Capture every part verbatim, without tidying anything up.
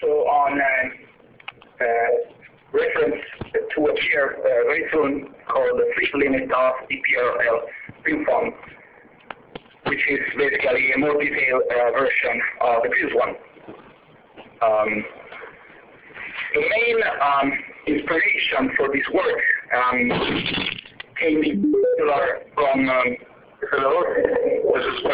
So on uh, uh, reference to appear uh, very soon called the flip limit of D P R L spinform, which is basically a more detailed uh, version of the previous one. Um, the main um, inspiration for this work um, came in particular from um, hello, this is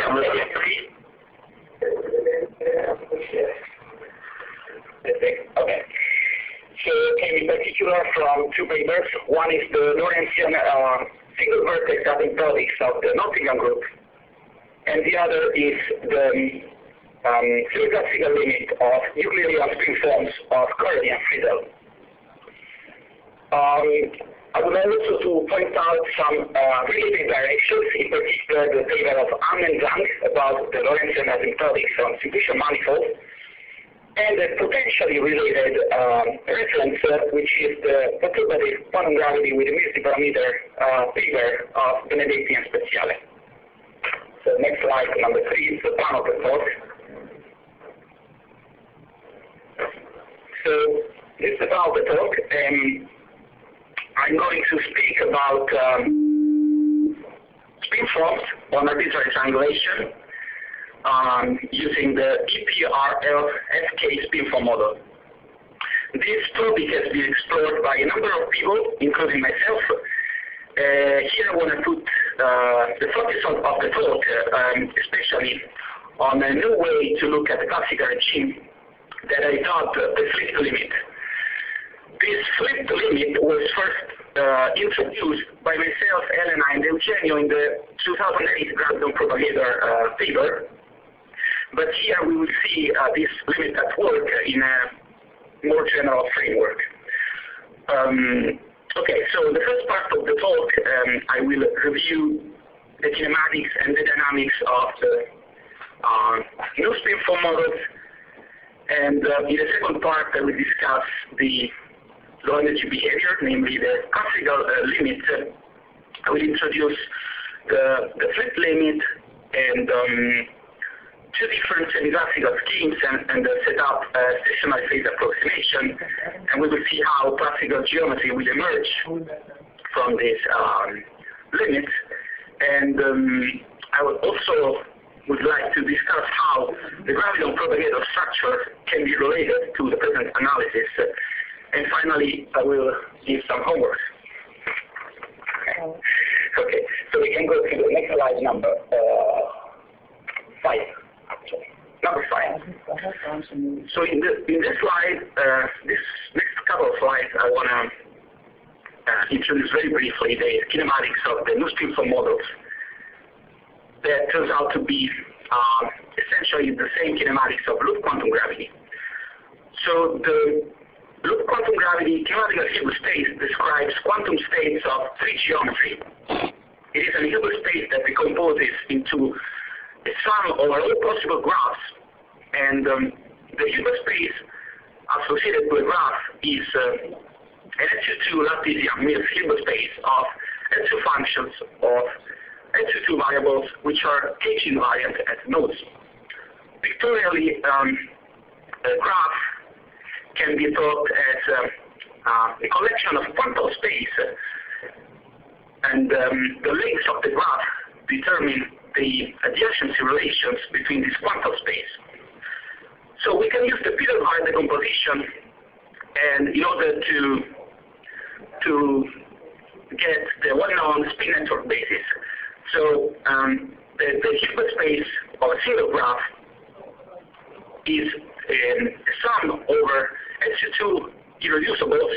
okay. So it came in particular from two papers. One is the Lorentzian uh, single vertex asymptotics of the Nottingham group, and the other is the um, semi-classical limit of Euclidean spinforms of Cordy and Friedel. Um, I would like also to point out some uh, related directions, in particular the paper of Ahn and Zhang about the Lorentzian asymptotics on simplicial manifolds, and a potentially related um, reference, uh, which is the perturbative quantum gravity with a multi-parameter uh, paper of Benedetti and Speziale. So next slide, number three, is the plan of the talk. So this is about the talk. Um, I'm going to speak about um, spinforms on arbitrary triangulation um, using the D P R L S K spinform model. This topic has been explored by a number of people, including myself. Uh, here I want to put uh, the focus of, of the talk, uh, um, especially on a new way to look at the classical regime that I thought uh, the flipped limit. This flipped limit was first uh, introduced by myself, Elena, and Eugenio in the two thousand eight Graviton Propagator uh, paper. But here we will see uh, this limit at work in a more general framework. Um, okay, so the first part of the talk, um, I will review the kinematics and the dynamics of the uh, new spinform models. And uh, in the second part, I will discuss the low energy behavior, namely the classical uh, limit. Uh, I will introduce the, the flip limit and um, two different semi-classical schemes and, and uh, set up a stationary phase approximation. And we will see how classical geometry will emerge from this um, limit. And um, I will also would like to discuss how the Graviton propagator structure can be related to the present analysis. And finally, I will give some homework. Okay, so we can go to the next slide, number uh, five, actually. Number five. So in, the, in this slide, uh, this next couple of slides, I want to uh, introduce very briefly the kinematics of the new spinform models. That turns out to be uh, essentially the same kinematics of loop quantum gravity. So the loop quantum gravity kinematical Hilbert space describes quantum states of three geometry. It is an Hilbert space that decomposes into a sum of all possible graphs, and um, the Hilbert space associated to a graph is uh, an S U two Laplacian Mills Hilbert space of S two functions of S U two variables which are H invariant at nodes. Pictorially, um, a graph can be thought as uh, uh, a collection of quantum space, and um, the lengths of the graph determine the adjacency relations between this quantum space. So we can use the Peter-Weyl decomposition, and in order to to get the well-known spin network basis. So um, the, the Hilbert space of a single graph is um, a sum over S U two irreducibles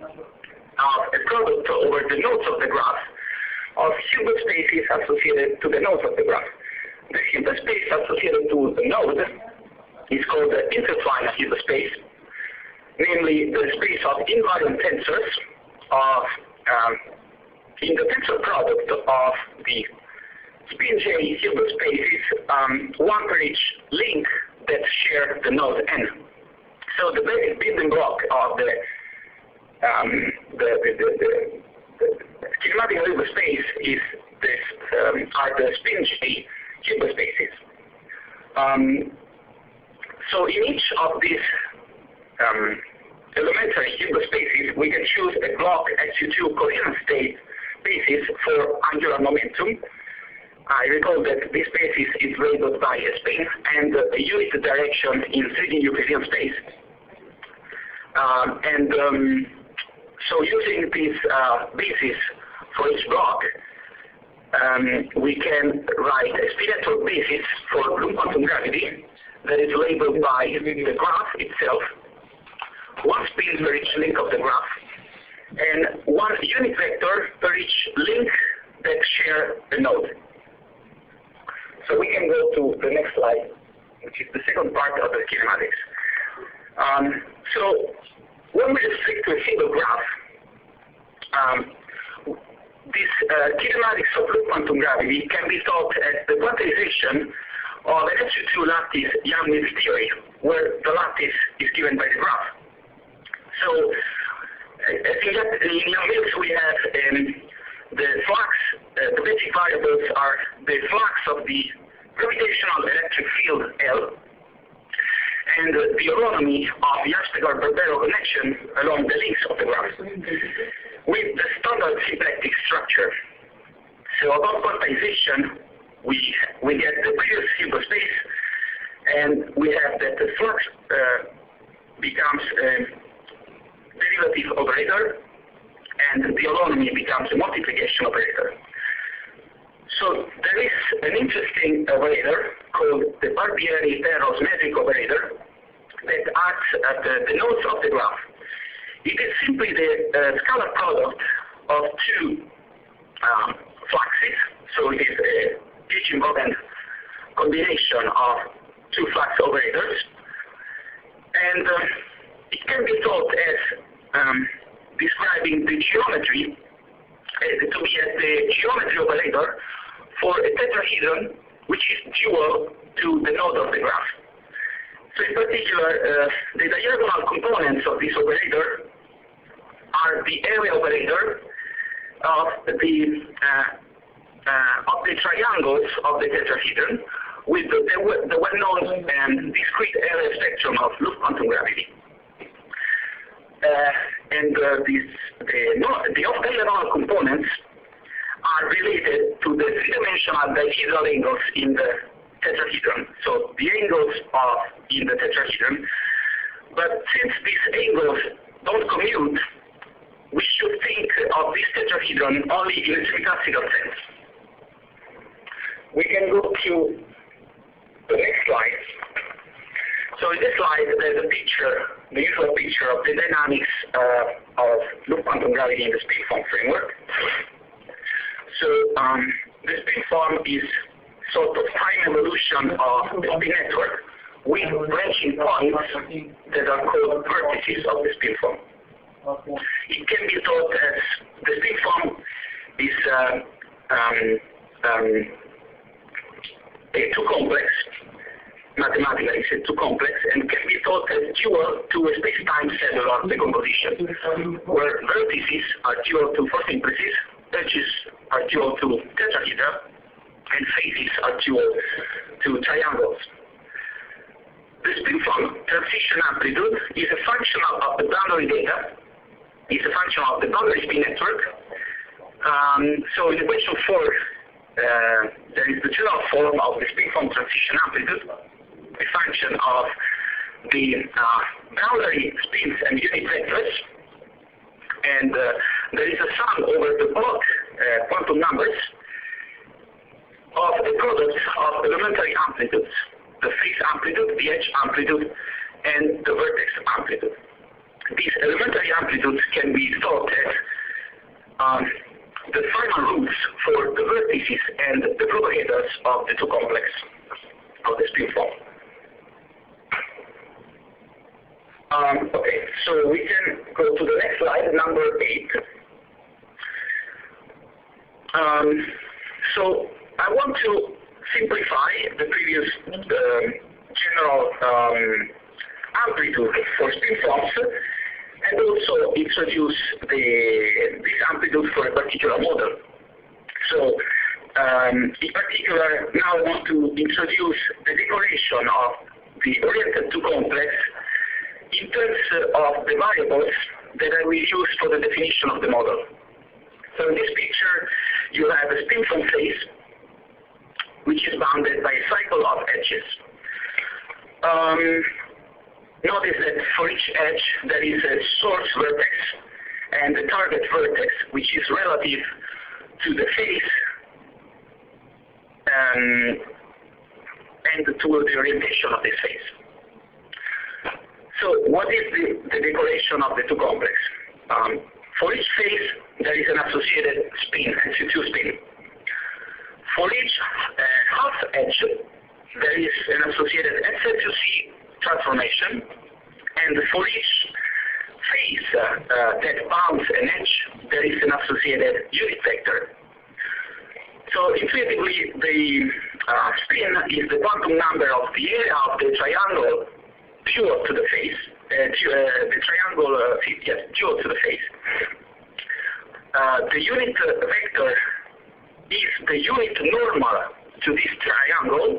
of a product over the nodes of the graph of Hilbert spaces associated to the nodes of the graph. The Hilbert space associated to the node is called the intertwined Hilbert space, namely the space of invariant tensors of um, in the tensor product of the spin J Hilbert spaces, um, one per each link that share the node N. So the basic building block of the um, the, the, the, the, the kinematic Hilbert space is this um, are the spin J Hilbert spaces. Um, so in each of these um, elementary Hilbert spaces, we can choose a block S U two coherent state basis for angular momentum. I recall that this basis is labeled by a spin and a unit direction in three D Euclidean space. Um, and um, so using this uh, basis for each block, um, we can write a spin network basis for loop quantum gravity that is labeled by the graph itself, one spin for each link of the graph, and one unit vector for each link that share a node. So we can go to the next slide, which is the second part of the kinematics. Um, so when we restrict to a single graph, um, this uh, kinematics of loop quantum gravity can be thought as the quantization of an S U two lattice Yang-Mills theory, where the lattice is given by the graph. So as in Yang-Mills we have um, the flux, uh, the basic variables are the flux of the gravitational electric field L, and uh, the autonomy of the Aspegar-Barbero connection along the links of the graph, with the standard symplectic structure. So above quantization, we we get the previous Hilbert space, and we have that the flux uh, becomes a derivative operator, and the autonomy becomes a multiplication operator. So there is an interesting operator called the Barbieri-Penrose metric operator that acts at the, the nodes of the graph. It is simply the uh, scalar product of two um, fluxes, so it is a H-invariant combination of two flux operators, and uh, it can be thought as um, describing the geometry uh, to be as the geometry operator for a tetrahedron which is dual to the node of the graph. So in particular, uh, the diagonal components of this operator are the area operator of the uh, uh, of the triangles of the tetrahedron with the, the, the well-known and discrete area spectrum of loop quantum gravity. Uh, and uh, these, the, no, the off-diagonal components are related to the three-dimensional dihedral angles in the tetrahedron. So the angles of in the tetrahedron. But since these angles don't commute, we should think of this tetrahedron only in its classical sense. We can go to the next slide. So in this slide, there's a picture, the usual picture of the dynamics uh, of loop quantum gravity in the spin-form framework. So um, the spin-form is sort of time evolution of the spin network with branching points that are called vertices of the spin-form. It can be thought as the spin-form is uh, um, um, a too complex, mathematically it's too complex, and can be thought as dual to a space-time cellular decomposition, where vertices are dual to four simplices, edges are dual to tetrahedra, and faces are dual to triangles. The spin-form transition amplitude is a function of the boundary data, is a function of the boundary spin network. Um, so in equation four, uh, there is the general form of the spin-form transition amplitude, a function of the uh, boundary spins and unit vectors, and uh, there is a sum over the block uh, quantum numbers of the product of elementary amplitudes, the phase amplitude, the edge amplitude, and the vertex amplitude. These elementary amplitudes can be thought as um, the final roots for the vertices and the propagators of the two complex of the spin-form. Um, okay, so we can go to the next slide, number eight. Um, so I want to simplify the previous uh, general um, amplitude for spin-forms, and also introduce the, this amplitude for a particular model. So, um, in particular, now I want to introduce the decoration of the oriented two complex in terms of the variables that I will use for the definition of the model. So in this picture, you have a spin-from phase, which is bounded by a cycle of edges. Um, notice that for each edge, there is a source vertex and a target vertex, which is relative to the phase um, and to the orientation of this phase. So what is the, the decoration of the two complex? Um, for each phase, there is an associated spin, S U two spin. For each uh, half edge, there is an associated S Z two C transformation, and for each phase uh, uh, that bounds an edge, there is an associated unit vector. So intuitively, the uh, spin is the quantum number of the area of the triangle due to the phase, uh, to, uh, the triangle uh, yes, due to the phase. Uh, the unit vector is the unit normal to this triangle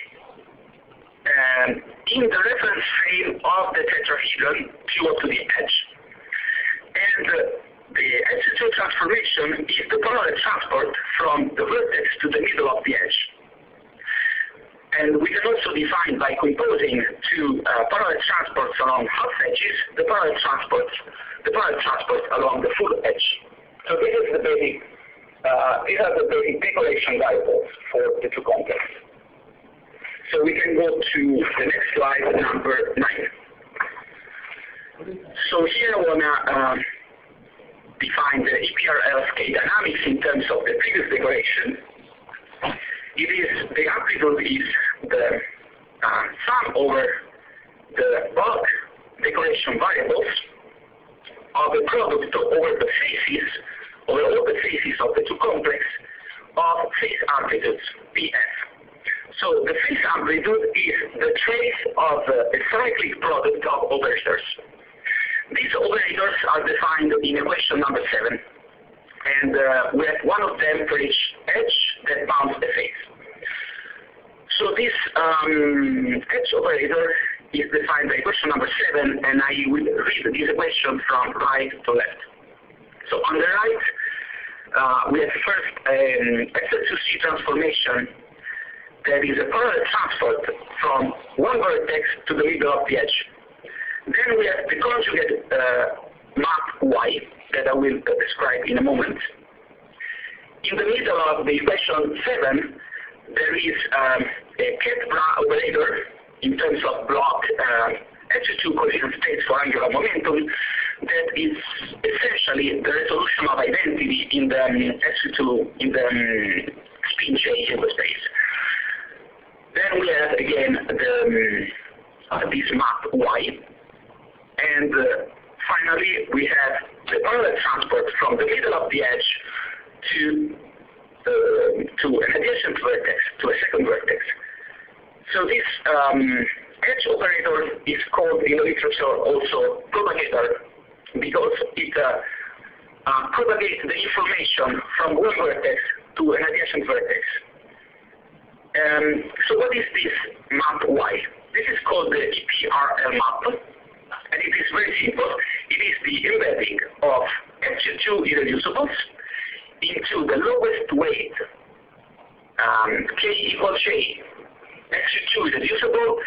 um, in the reference frame of the tetrahedron due to the edge. And uh, the S Z two transformation is the parallel transport from the vertex to the middle of the edge. And we can also define by composing two uh, parallel transports along half edges, the parallel transports, the parallel transport along the full edge. So this is the basic, uh, these are the basic decoration variables for the two complexes. So we can go to the next slide, number nine. So here I want to um, define the E P R L scale dynamics in terms of the previous decoration. It is, the amplitude is the uh, sum over the bulk decoration variables of the product over the phases, over all the phases of the two complex of phase amplitudes, P F. So the phase amplitude is the trace of uh, a cyclic product of operators. These operators are defined in equation number seven, and uh, we have one of them for each edge that bounds the phase. So this um, edge operator is defined by equation number seven, and I will read this equation from right to left. So on the right, uh, we have first an S Z two C transformation that is a parallel transport from one vertex to the middle of the edge. Then we have the conjugate uh, map Y that I will uh, describe in a moment. In the middle of the equation seven, there is um, a Kepler operator in terms of block uh, S Z two collision states for angular momentum that is essentially the resolution of identity in the um, S Z two, in the um, spin J in the space. Then we have again the, um, uh, this map Y, and uh, finally we have the parallel transport from the middle of the edge to uh, to an adjacent vertex, to a second vertex. So this um, edge operator is called in the literature also propagator, because it uh, uh, propagates the information from one vertex to an adjacent vertex. Um, so what is this map Y? This is called the E P R L map, and it is very simple. It is the embedding of S Z two irreducibles into the lowest weight um, K equals J S Z two irreducible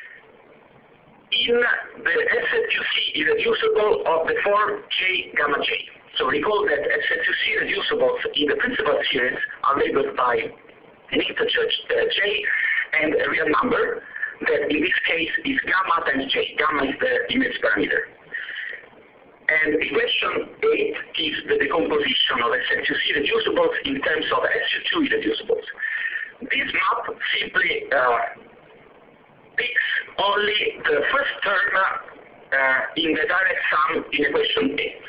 in the S Z two C irreducible of the form J gamma J. So recall that S Z two C irreducibles in the principal series are labeled by an integer uh, J and a real number that in this case is gamma times J. Gamma is the image parameter. And equation eight gives the decomposition of S Z two C irreducibles in terms of S Z two irreducibles. This map simply uh, picks only the first term uh, in the direct sum in equation eight.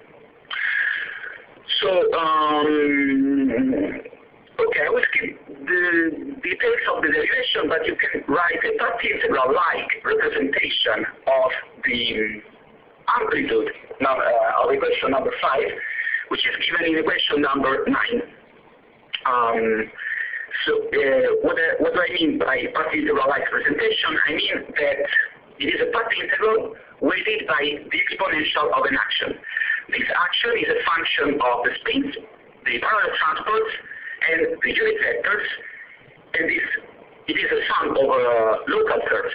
So, um, okay, I will skip the details of the derivation, but you can write a path integral-like representation of the amplitude uh, of equation number five, which is given in equation number nine. Um, so, uh, what, uh, what do I mean by path integral-like representation? I mean that it is a path integral weighted by the exponential of an action. This action is a function of the spins, the parallel transports, and the unit vectors, and this, it is a sum of uh, local curves.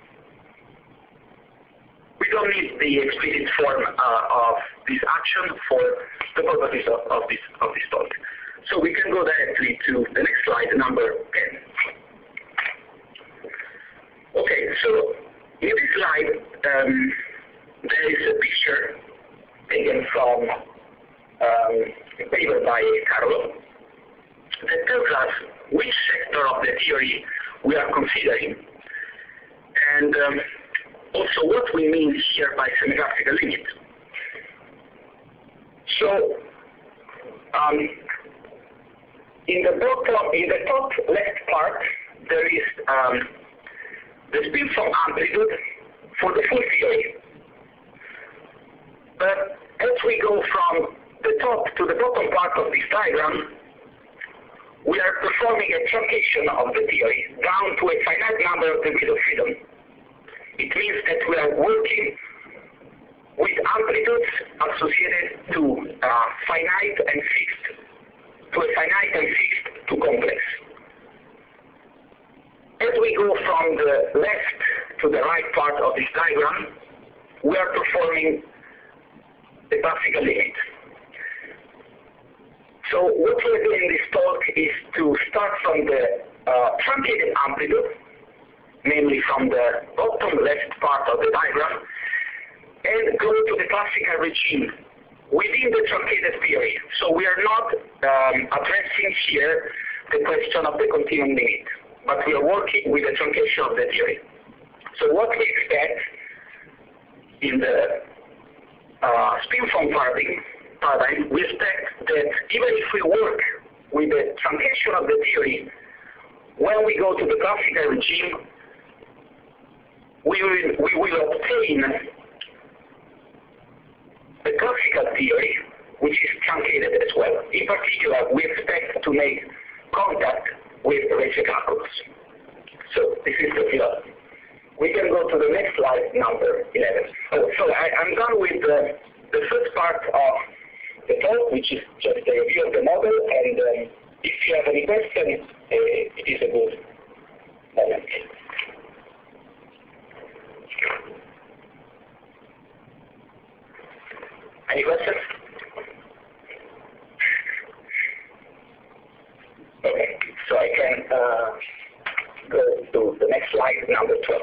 We don't need the explicit form uh, of this action for the purposes of, of this of this talk. So we can go directly to the next slide, number ten. Okay, so in this slide, um, there is a picture taken from um, a paper by Carlo that tells us which sector of the theory we are considering, and um, also what we mean here by semigraphical limit. So, um, in the bottom, in the top left part, there is um, the spin from amplitude for the full theory. But as we go from the top to the bottom part of this diagram, we are performing a truncation of the theory down to a finite number of degrees of freedom. It means that we are working with amplitudes associated to uh, finite and fixed, to a finite and fixed to complex. As we go from the left to the right part of this diagram, we are performing the classical limit. So what we're doing in this talk is to start from the uh, truncated amplitude, namely from the bottom left part of the diagram, and go to the classical regime within the truncated theory. So we are not um, addressing here the question of the continuum limit, but we are working with the truncation of the theory. So what we expect in the uh, spin form paradigm, paradigm, we expect that even if we work with the truncation of the theory, when we go to the classical regime, we will, we will obtain the classical theory, which is truncated as well. In particular, we expect to make contact with ratio calculus. So this is the philosophy. We can go to the next slide, number eleven. Oh, so I, I'm done with the, the first part of the talk, which is just a review of the model, and um, if you have any questions, uh, it is a good moment. Any questions? Okay, so I can uh, go to the next slide, number twelve.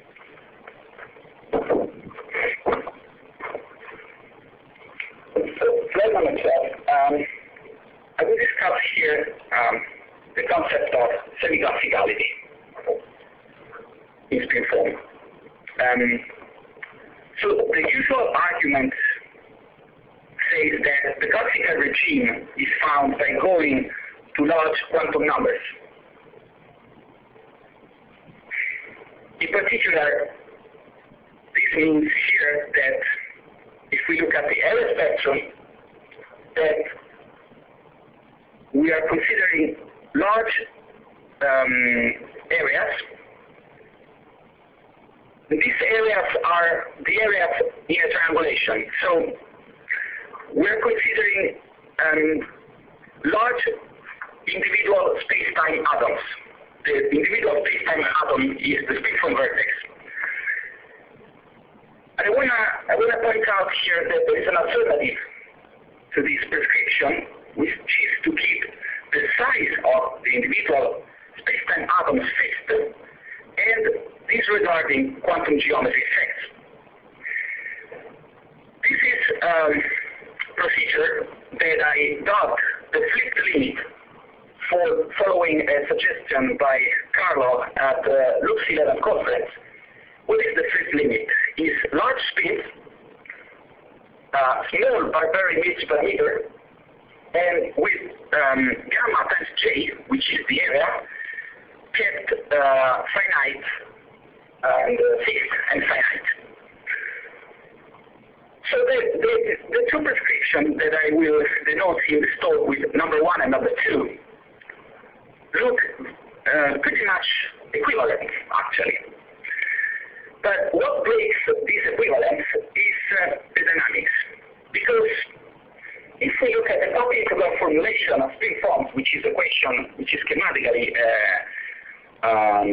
So, slide number twelve, um, I will discuss here um, the concept of semi-classicality in spin form. Um, so, the usual argument says that the classical regime is found by going to large quantum numbers. In particular, this means here that if we look at the L spectrum, that we are considering large um, areas. These areas are the areas in a triangulation. So we are considering um, large individual space-time atoms. The individual space-time atom is the spin form vertex. And I wanna I wanna point out here that there is an alternative to this prescription, which is to keep the size of the individual space-time atoms fixed and disregarding quantum geometry effects. This is um, procedure that I dubbed the flipped limit, for following a suggestion by Carlo at the Lux eleven conference. What is the flipped limit? Is large spins, uh, small barbaric bits per meter, and with um, gamma times J, which is the area, kept uh, finite and uh, fixed and finite. So the, the, the two prescriptions that I will denote in this talk with number one and number two look uh, pretty much equivalent, actually. But what breaks this equivalence is uh, the dynamics. Because if we look at the top integral formulation of spin forms, which is a question which is schematically uh, um,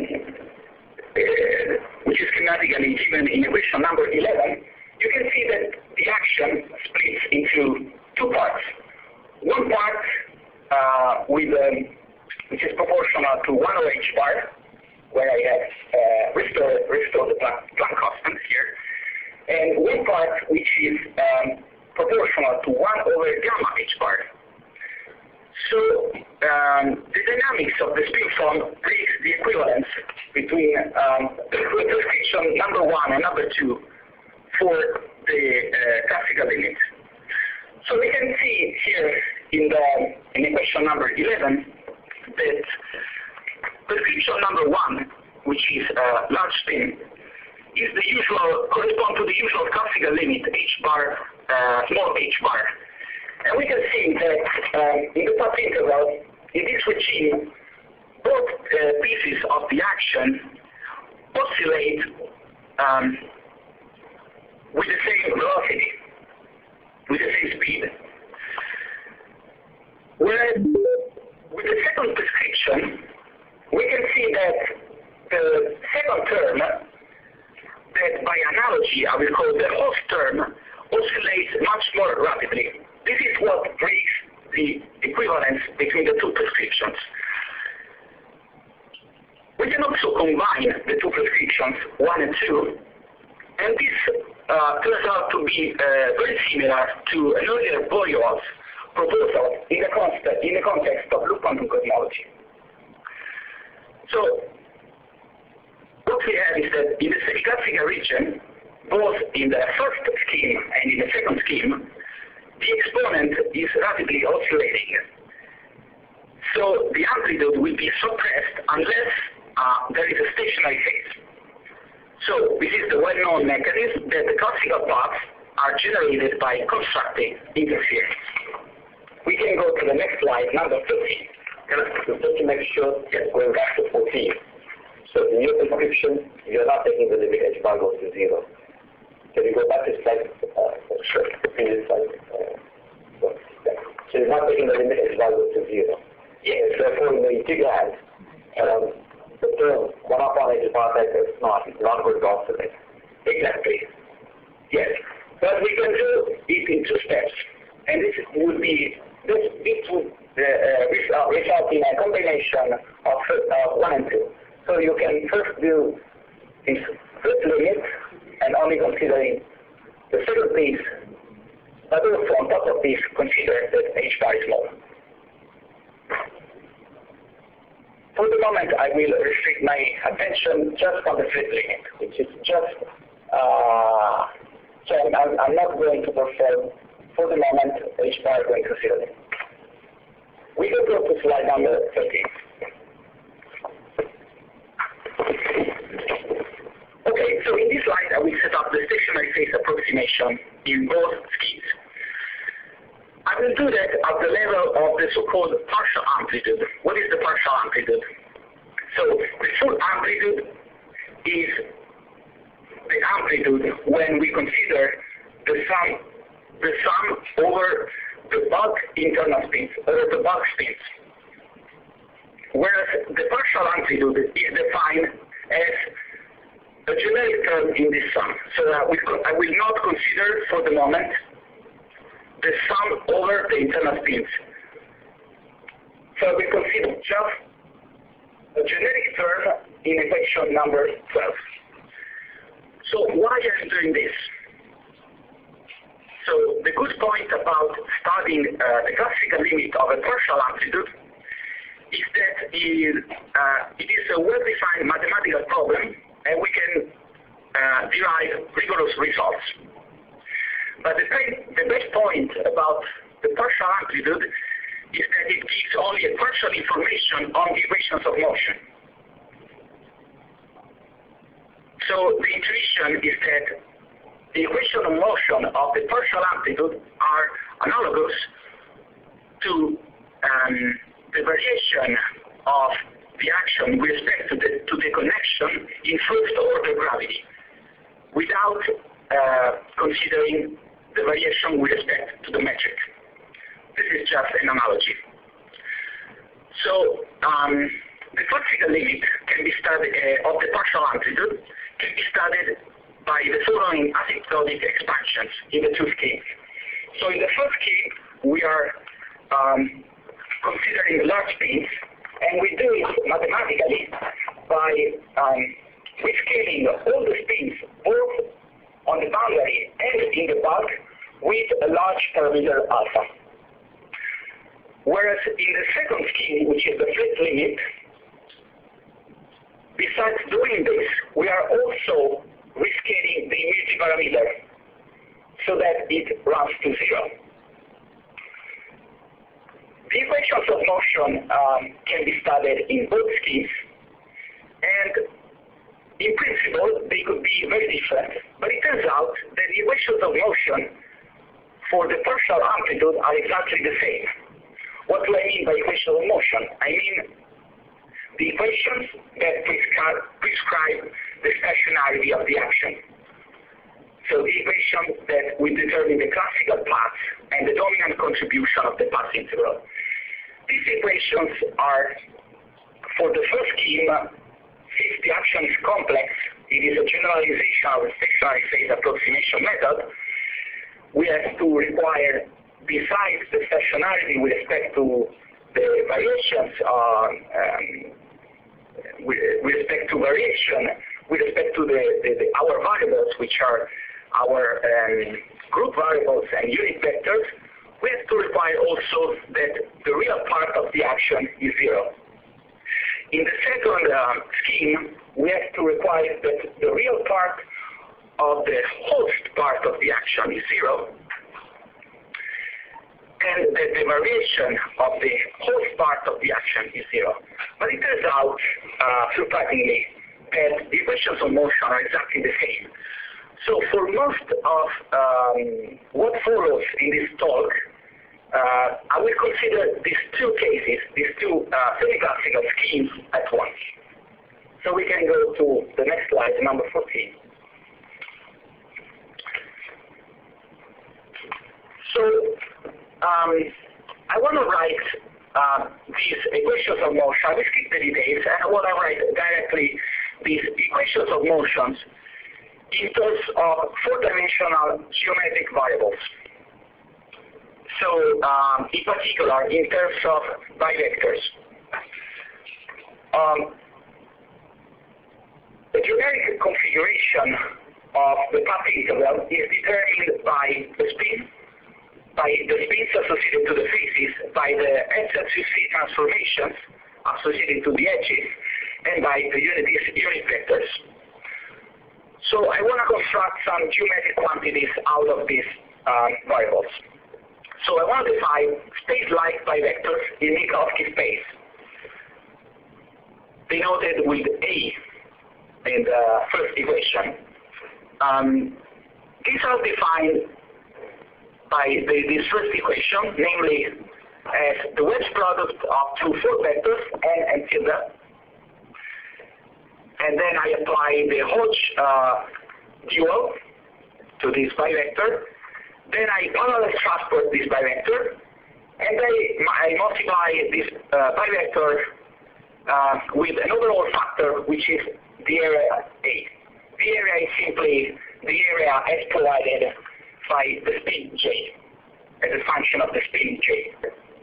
uh, which is schematically given in equation number eleven, you can see that the action splits into two parts. One part uh, with um, which is proportional to one over h bar, where I have uh, restored, restored the Planck, Planck constant here, and one part which is um, proportional to one over gamma h bar. So um, the dynamics of the spin form breaks the equivalence between um, the description number one and number two for the uh, classical limit. So we can see here in the in equation number eleven that prescription number one, which is a large spin, is the usual correspond to the usual classical limit h bar uh, small h bar. And we can see that um, in the top interval, in this regime, both uh, pieces of the action oscillate um, with the same velocity, with the same speed. Whereas with the second prescription, we can see that the second term, that by analogy I will call the host term, oscillates much more rapidly. This is what breaks the equivalence between the two prescriptions. We can also combine the two prescriptions, one and two, and this uh, turns out to be uh, very similar to an earlier Boyle's proposal in the, context, in the context of loop quantum cosmology. So what we have is that in the semiclassical region, both in the first scheme and in the second scheme, the exponent is rapidly oscillating. So the amplitude will be suppressed unless uh, there is a stationary phase. So this is the well-known mechanism that the classical paths are generated by constructing interference. We can go to the next slide, number thirteen. Just to make sure, yes, going back to fourteen. So in your prescription, you're not taking the limit h bar goes to zero. Can you go back to slide, uh, sure, previous slide? Uh, so, yeah. so you're not taking the limit h bar goes to zero. Yes. Therefore, in the integrand, um, the term one upon h bar vector is not, it's not going to oscillate. Exactly. Yes. But we can do it in two steps. And this would be, this, this would uh, uh, result in a combination of uh, one and two. So you can first do this first limit and only considering the second piece, but also on top of this consider that h bar is small. For the moment I will restrict my attention just on the first limit, which is just, uh, so I'm, I'm not going to perform for the moment h bar going to zero. We can go to slide number thirteen. Okay, so in this slide I will set up the stationary phase approximation in both schemes. I will do that at the level of the so-called partial amplitude. What is the partial amplitude? So the full amplitude is the amplitude when we consider the sum, the sum over the bulk internal spins, over the bulk spins. Whereas the partial amplitude is defined as a generic term in this sum. So I will, I will not consider for the moment the sum over the internal spins. So I will consider just a generic term in equation number twelve. So why am I doing this? So the good point about studying uh, the classical limit of a partial amplitude is that it, uh, it is a well-defined mathematical problem, and we can uh, derive rigorous results. But the, the best point about the partial amplitude is that it gives only a partial information on the equations of motion. So the intuition is that the equation of motion of the partial amplitude are analogous to um, the variation of the action with respect to the, to the connection in first order gravity without uh, considering the variation with respect to the metric. This is just an analogy. So um, the classical limit can be studied uh, of the partial amplitude can be studied by the following asymptotic expansions in the two schemes. So in the first scheme, we are um, considering large spins, and we do it mathematically by um, rescaling all the spins both on the boundary and in the bulk with a large parameter alpha. Whereas in the second scheme, which is the flat limit, besides doing this, we are also rescaling the multiparameter so that it runs to zero. The equations of motion um, can be studied in both schemes, and in principle they could be very different, but it turns out that the equations of motion for the partial amplitude are exactly the same. What do I mean by equations of motion? I mean the equations that prescribe, prescribe the stationarity of the action. So the equations that will determine the classical path and the dominant contribution of the path integral. These equations are, for the first scheme, since the action is complex, it is a generalization of the stationary phase approximation method, we have to require, besides the stationarity with respect to the variations on, um, with, with respect to variation, with respect to the, the, the our variables, which are our um, group variables and unit vectors, we have to require also that the real part of the action is zero. In the second uh, scheme, we have to require that the real part of the host part of the action is zero, and that the variation of the host part of the action is zero. But it turns out, uh, surprisingly, that the equations of motion are exactly the same. So for most of um, what follows in this talk, uh, I will consider these two cases, these two uh, semi-classical schemes at once. So we can go to the next slide, number fourteen. So um, I want to write uh, these equations of motion. I will skip the details, and I want to write directly these equations of motions in terms of four-dimensional geometric variables. So um, in particular, in terms of bivectors. Um, the geometric configuration of the path integral is determined by the spin, by the spins associated to the faces, by the S Z C transformations associated to the edges, and by the unit, unit vectors. So I want to construct some geometric quantities out of these um, variables. So I want to define space-like bivectors in Minkowski space, denoted with A in the first equation. Um, these are defined by the, this first equation, namely as the wedge product of two four vectors, n and tilde. And then I apply the Hodge uh, dual to this bivector. Then I parallel transport this bivector, and I, I multiply this uh, bivector uh, with an overall factor, which is the area A. The area is simply the area as provided by the spin J, as a function of the spin J.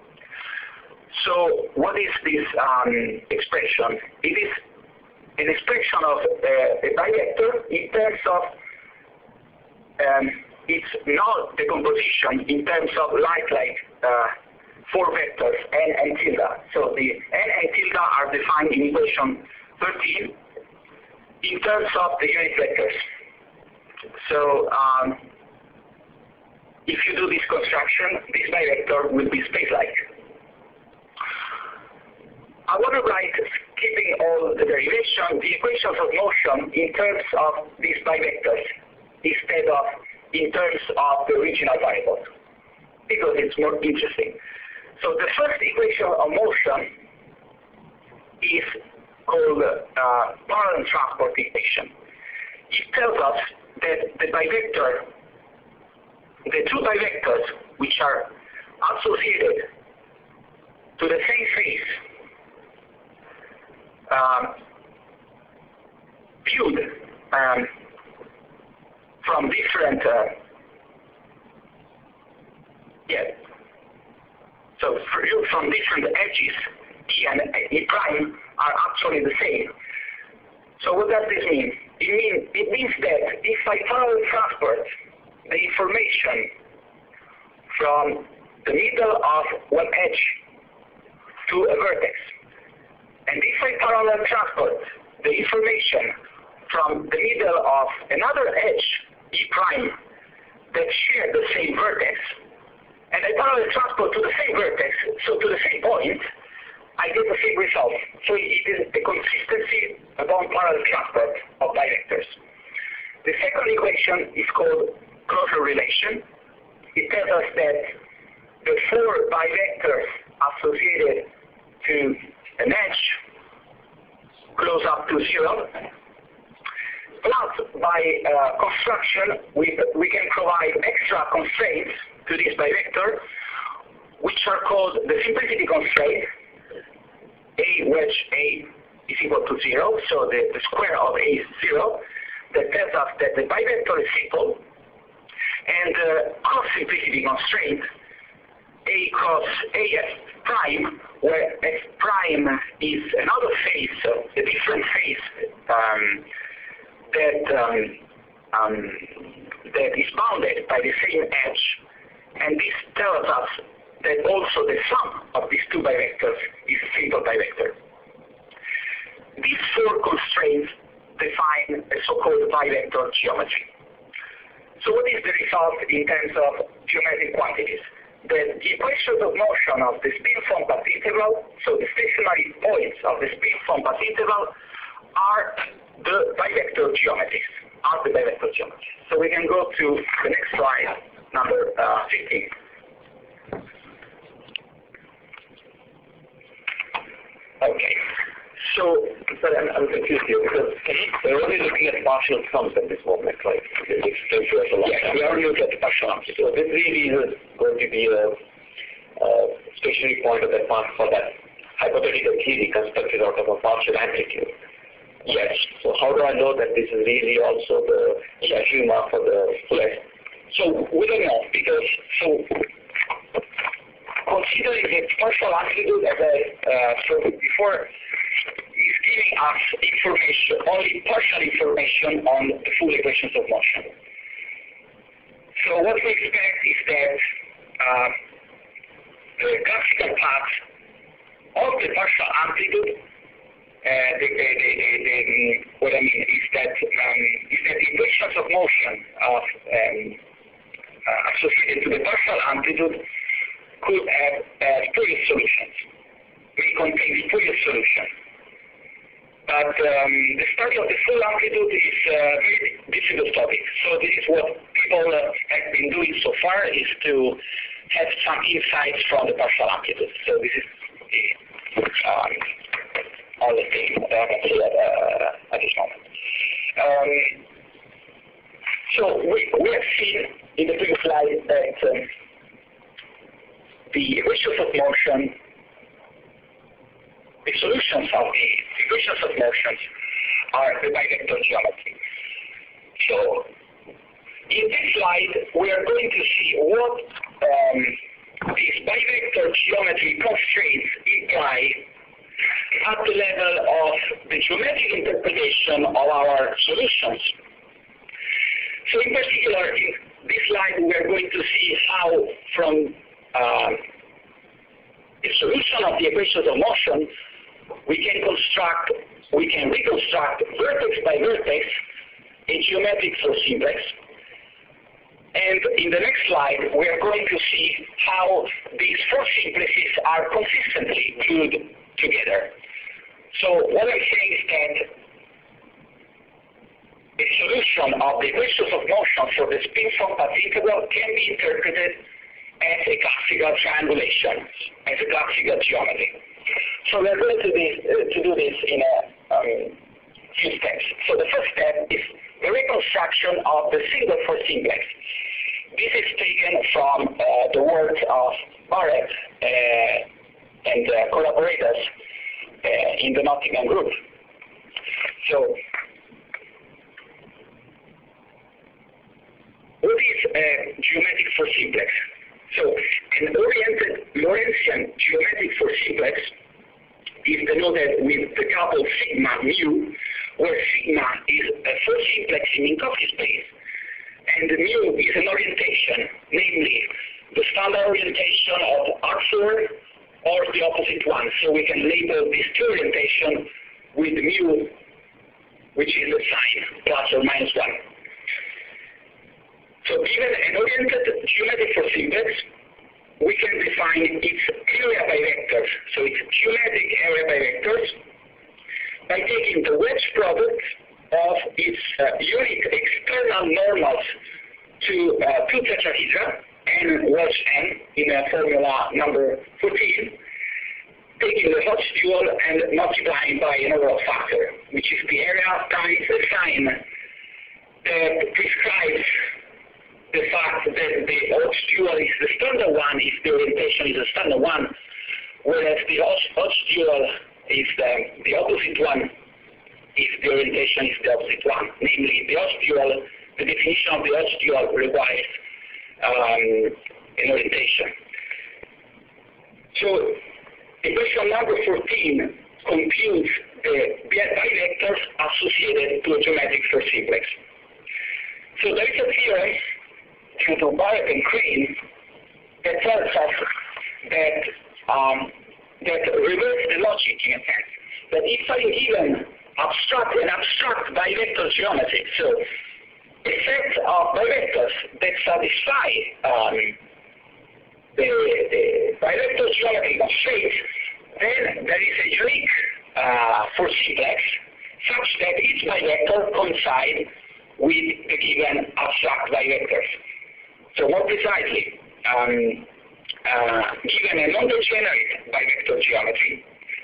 So what is this um, expression? It is an expression of uh, a bivector in terms of um, its not decomposition in terms of light-like uh, four vectors, n and tilde. So the n and tilde are defined in equation thirteen in terms of the unit vectors. So um, if you do this construction, this bivector will be space-like. I want to write, skipping all the derivation, the equations of motion in terms of these bivectors instead of in terms of the original variables, because it's more interesting. So the first equation of motion is called uh, parallel transport equation. It tells us that the bivector, the two bivectors which are associated to the same phase, um, viewed um, from different, uh, yeah, so viewed from different edges, E and E prime are actually the same. So what does this mean? It means, it means that if I parallel transport the information from the middle of one edge to a vertex, and if I parallel transport the information from the middle of another edge, E prime, that share the same vertex, and I parallel transport to the same vertex, so to the same point, I get the same result. So it is a consistency among parallel transport of bivectors. The second equation is called closure relation. It tells us that the four bivectors associated to an edge close up to zero. Plus, by uh, construction, we, we can provide extra constraints to this bivector, which are called the simplicity constraint. A wedge A is equal to zero, so the, the square of A is zero. That tells us that the bivector is simple. And the uh, cross simplicity constraint, A cross A F prime, where F prime is another phase, so a different phase um, that um, um, that is bounded by the same edge. And this tells us that also the sum of these two bivectors is a simple bivector. These four constraints define a so-called bivector geometry. So what is the result in terms of geometric quantities? That the equations of motion of the spin form path integral, so the stationary points of the spin form path integral, are the bivector geometries, are the bivector geometries. So we can go to the next slide, number uh, fifteen. Okay, so but I'm, I'm confused here because we're only looking at partial sums at this moment, right? It's explained to us a lot. Yes, we are only looking at the partial sums. So this really is going to be a, a stationary point of that part for that hypothetical theory constructed out of a partial amplitude. Yes. So how do I know that this is really also the schema for the full? So we don't know because so considering the partial amplitude as a uh, so before is giving us information, only partial information on the full equations of motion. So what we expect is that uh, the classical path of the partial amplitude, uh, the, the, the, the, the, what I mean is that um, is that the equations of motion of um, uh, associated to the partial amplitude could have uh, Fourier solutions, may contain Fourier solution. But um, the study of the full amplitude is a uh, very difficult topic. So this is what people uh, have been doing so far, is to have some insights from the partial amplitude. So this is the, um, all the things that I can say at, uh, at this moment. Um, so we, we have seen in the previous slide that um, the equations of motion, the solutions of the equations of motion are the bivector geometry. So in this slide, we are going to see what um, these bivector geometry constraints imply at the level of the geometric interpretation of our solutions. So in particular, in this slide, we are going to see how from Uh, the solution of the equations of motion, we can construct, we can reconstruct vertex by vertex a geometric flow simplex. And in the next slide, we are going to see how these four simplexes are consistently glued together. So what I'm saying is that the solution of the equations of motion for the spin form path integral can be interpreted as a classical triangulation, as a classical geometry. So we're going to, this, uh, to do this in a um, few steps. So the first step is the reconstruction of the single for simplex. This is taken from uh, the work of Barrett uh, and uh, collaborators uh, in the Nottingham group. So, what is a geometric for simplex? So, an oriented Lorentzian geometric for simplex is denoted with the couple sigma mu, where sigma is a four simplex in Minkowski space, and mu is an orientation, namely the standard orientation of R four or the opposite one. So we can label this two orientation with mu, which is a sign, plus or minus one. So given an oriented geometric for simplex, we can define its area by vectors, so its geometric area by vectors, by taking the wedge product of its uh, unit external normals to uh, two tetrahedra, n wedge n, in uh, formula number fourteen, taking the Hodge dual and multiplying by an overall factor, which is the area times the sign that prescribes the fact that the Hodge dual is the standard one if the orientation is the standard one, whereas the Hodge dual is the, the opposite one if the orientation is the opposite one. Namely, the Hodge dual, the definition of the Hodge dual requires um, an orientation. So, equation number fourteen computes the bivectors associated to a geometric for simplex. So there is a theorem due to Barrett and Crane that tells us that um, that reverse the logic in a sense. That if I'm given abstract an abstract bivector geometry, so a set of bivectors that satisfy um, the, the bivector geometry of shapes, then there is a unique uh, for simplex such that each bivector coincides with the given abstract bivectors. So more precisely, um, uh, given a non-degenerate bivector geometry,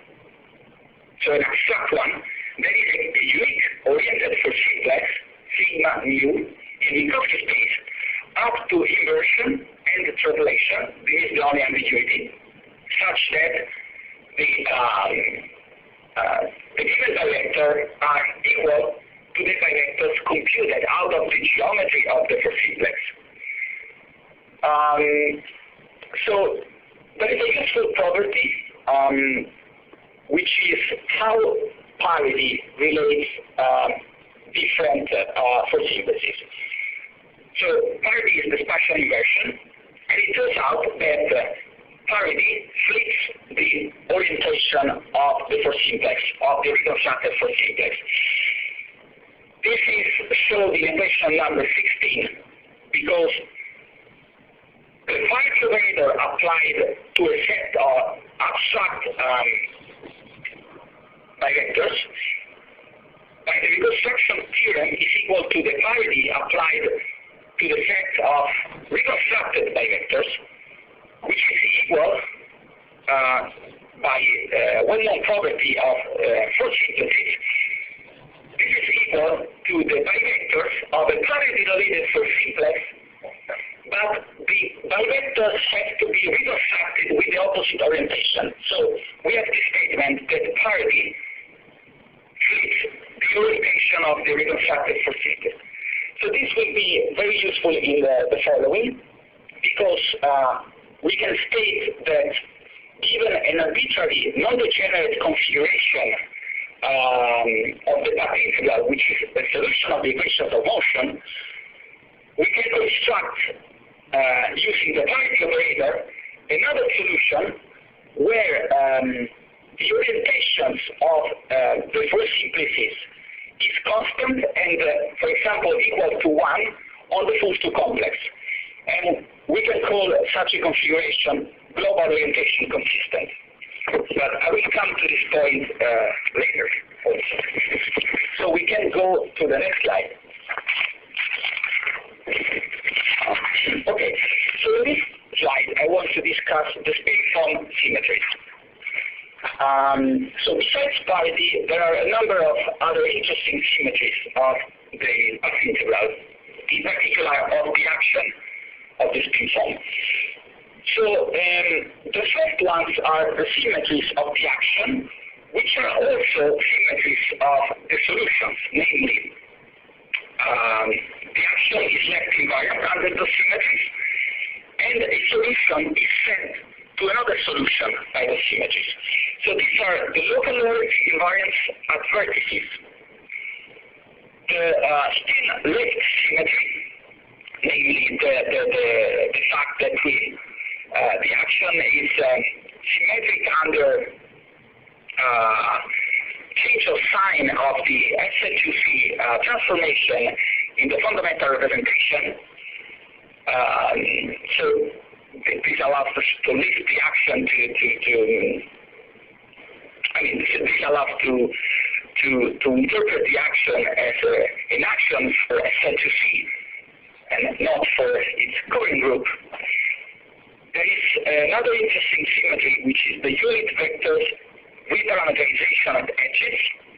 so an abstract one, there is a, a unique oriented for simplex, sigma mu, in Minkowski space, up to inversion and translation, this is the only ambiguity, such that the, um, uh, the given bivector are equal to the bivectors computed out of the geometry of the for simplex. Um, so there is a useful property um, which is how parity relates uh, different uh, for simplices. So parity is the spatial inversion, and it turns out that uh, parity flips the orientation of the for simplex, of the reconstructed for simplex. This is shown in equation number sixteen because the Fives operator applied to a set of abstract um, bivectors by the reconstruction theorem is equal to the parity applied to the set of reconstructed bivectors, which is equal uh, by uh, well-known property of uh, for simplices. This is equal to the bivectors of a parity related for simplex, but the bivectors have to be reconstructed with the opposite orientation. So we have this statement that parity flips the orientation of the reconstructed for simplex. So this will be very useful in the, the following, because uh, we can state that given an arbitrary non-degenerate configuration um, of the path integral, which is the solution of the equations of motion, we can construct, uh, using the parity operator, another solution where um, the orientations of uh, the four simplices is constant and, uh, for example, equal to one on the full two complex. And we can call such a configuration global orientation consistent. But I will come to this point uh, later also. So we can go to the next slide. Okay, so in this slide I want to discuss the space-form symmetry. Um, so besides parity, there are a number of other interesting symmetries of the of integral, in particular of the action of the spin form. So um, the first ones are the symmetries of the action, which are also symmetries of the solutions, namely um, the action is left invariant under the symmetries, and a solution is sent to another solution by the symmetries. So these are the local origin invariants at vertices, the uh, spin left symmetry, namely the, the, the, the fact that we, uh, the action is um, symmetric under uh, change of sign of the S Z two C uh, transformation in the fundamental representation. Um, so this allows us to lift the action to, to, to I mean, this allows to to to interpret the action as a, an action for S Z two C and not for its coding group. There is another interesting symmetry, which is the unit vectors reparameterization at edges.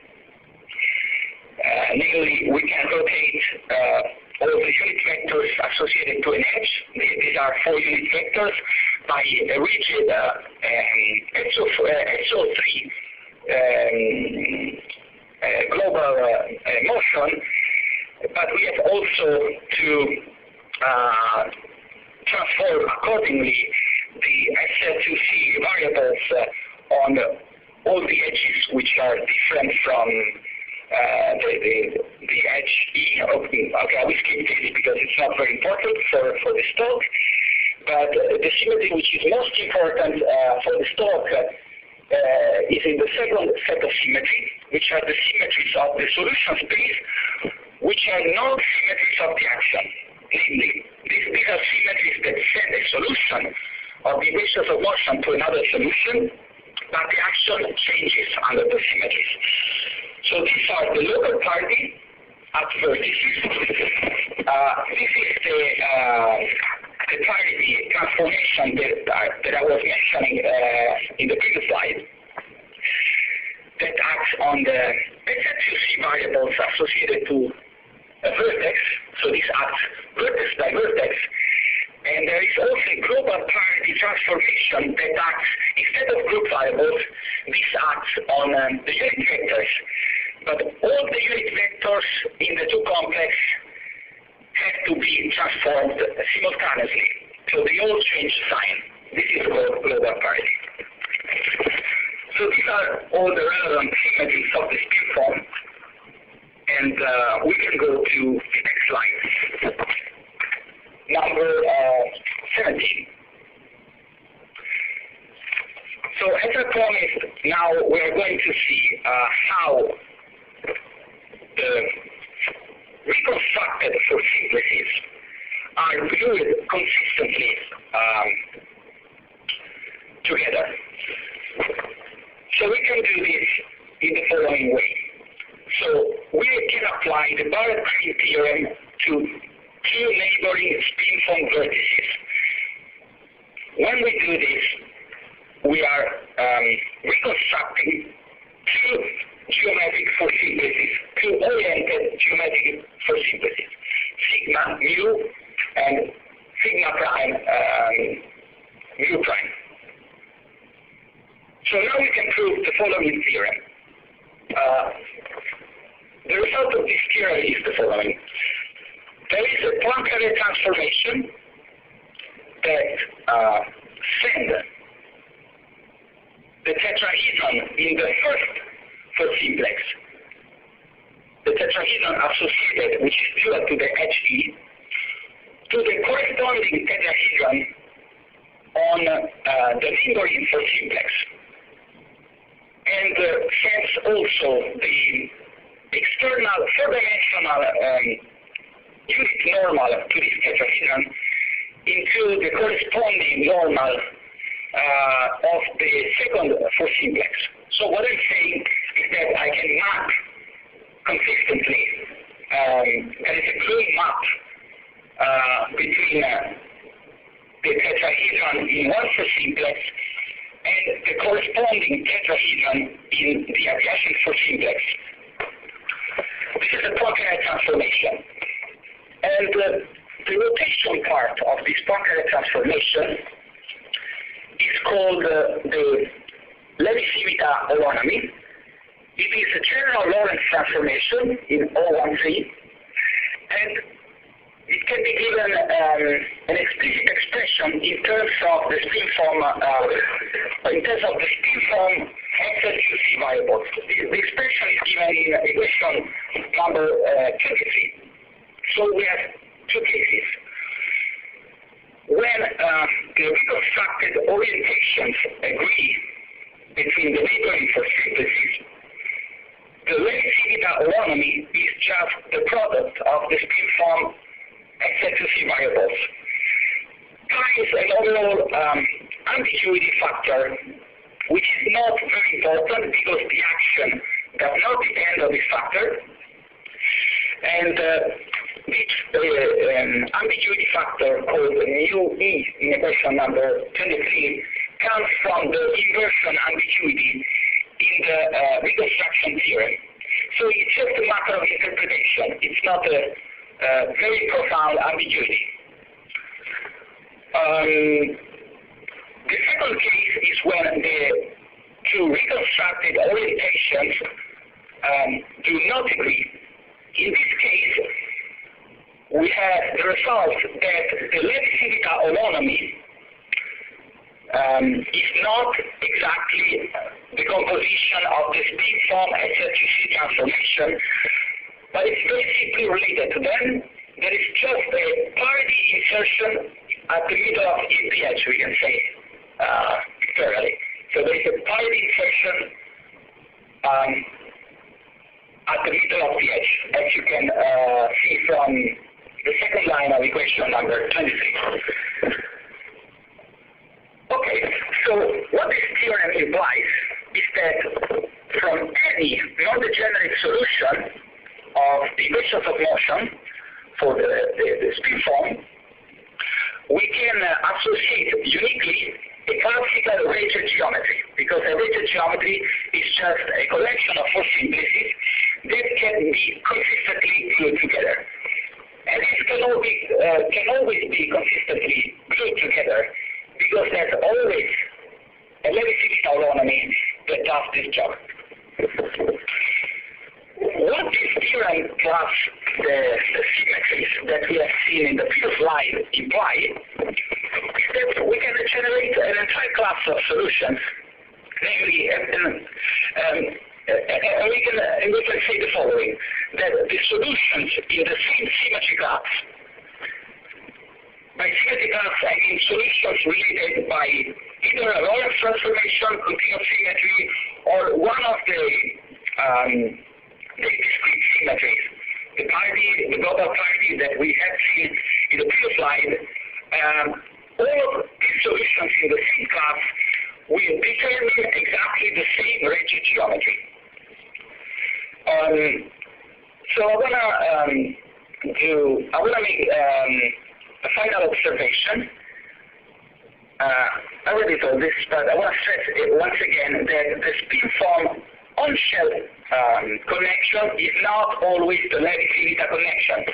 Uh, namely, we can rotate uh, all the unit vectors associated to an edge. These are four unit vectors by a rigid uh, um, S O three um, uh, global uh, uh, motion, but we have also to uh, transform accordingly the S Z two C variables uh, on all the edges which are different from uh, the, the, the edge E. Okay, I will skip this because it's not very important for, for this talk. But uh, the symmetry which is most important uh, for this talk uh, is in the second set of symmetry, which are the symmetries of the solution space, which are not symmetries of the action. Namely, these, these are symmetries that send a solution of the equations of motion to another solution, but the action changes under the symmetries. So these are the local parity at vertices. Uh, this is the, uh, the parity transformation that, uh, that I was mentioning uh, in the previous slide, that acts on the S Z two C variables associated to a vertex. So this acts vertex by vertex. And there is also a global parity transformation that acts, instead of group variables, this acts on um, the unit vectors. But all the unit vectors in the two complex have to be transformed simultaneously. So they all change sign. This is called global parity. So these are all the relevant symmetries of the spin form. And uh, we can go to the next slide. Number uh, seventeen. So as I promised, now we are going to see uh, how the reconstructed for simplices are viewed consistently um, together. So we can do this in the following way. So we can apply the Barrett-Crane theorem to two neighboring spin form vertices. When we do this, we are um, reconstructing two geometric for simplices, two oriented geometric for simplices, sigma mu and sigma prime um, mu prime. So now we can prove the following theorem. Uh, the result of this theorem is the following. There is a Poincare transformation that uh, sends the tetrahedron in the first for simplex, the tetrahedron associated, which is dual to the H E, to the corresponding tetrahedron on uh, the neighboring for simplex, and uh, sends also the external four-dimensional um, unit normal to this tetrahedron into the corresponding normal uh, of the second for simplex. So what I'm saying is that I can map consistently, um, there is a clean map uh, between uh, the tetrahedron in one for simplex and and the corresponding tetrahedron in the adjacent four simplex. This is a Poincare transformation. And uh, the rotation part of this Poincare transformation is called uh, the Levi-Civita holonomy. It is a general Lorentz transformation in O one three, and it can be given um, an explicit expression in terms of the spin form, uh, in terms of the spin form X L Q C variables. The, the expression is given in equation number uh, twenty-three. So we have two cases. When uh, the reconstructed orientations agree between the neighboring four simplices, the Levi-Civita holonomy is just the product of the spin form X L Q C variables times an overall um, ambiguity factor, which is not very important because the action does not depend on this factor. And uh, this uh, um, ambiguity factor called mu E in equation number twenty-three comes from the inversion ambiguity in the uh, reconstruction theorem. So it's just a matter of interpretation. It's not a uh, very profound ambiguity. Um, the second case is when the two reconstructed orientations um, do not agree. In this case, we have the result that the Levi-Civita holonomy um, is not exactly the composition of the spin form X L Q C transformation, but it's very simply related to them. There is just a parity insertion at the middle of the pH, we can say, uh, literally. So there is a parity insertion um, at the middle of the edge, as you can uh, see from the second line of equation number twenty-three. Okay, so what this theorem implies is that from any non-degenerate solution of the equations of motion for the, the, the spin form, we can uh, associate uniquely a classical Rayleigh geometry, because a Rayleigh geometry is just a collection of four simplices that can be consistently glued together. And this can always, uh, can always be consistently glued together because there's always a Levi-Civita holonomy that does this job. What this theorem plus the, the symmetries that we have seen in the previous slide imply is that we can generate an entire class of solutions, namely, um, um, and we can, and we can say the following, that the solutions in the same symmetry class, by symmetry class I mean solutions related by either a Lorentz transformation, continuous symmetry, or one of the, um, the discrete symmetries, the parity, the global parity that we have seen in the previous slide. Um, all of these solutions in the same class will determine exactly the same Rayleigh geometry. Um, so I wanna um, do, I wanna make um, a final observation. Uh, I already told this, but I want to stress it once again that the spin form on-shell um, connection is not always the Levi-Civita connection.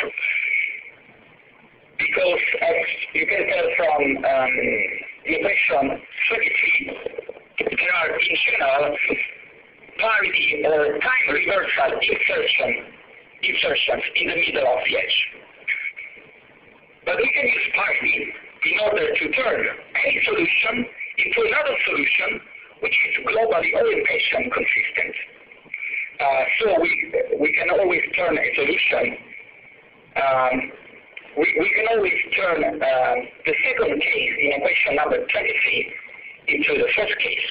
Because as you can tell from um, the equation thirty-three, there are in general parity or time reversal insertion, insertions in the middle of the edge. But we can use parity in order to turn any solution into another solution which is globally orientation consistent. Uh, so we, we can always turn a solution, um, we, we can always turn uh, the second case in equation number twenty-three into the first case.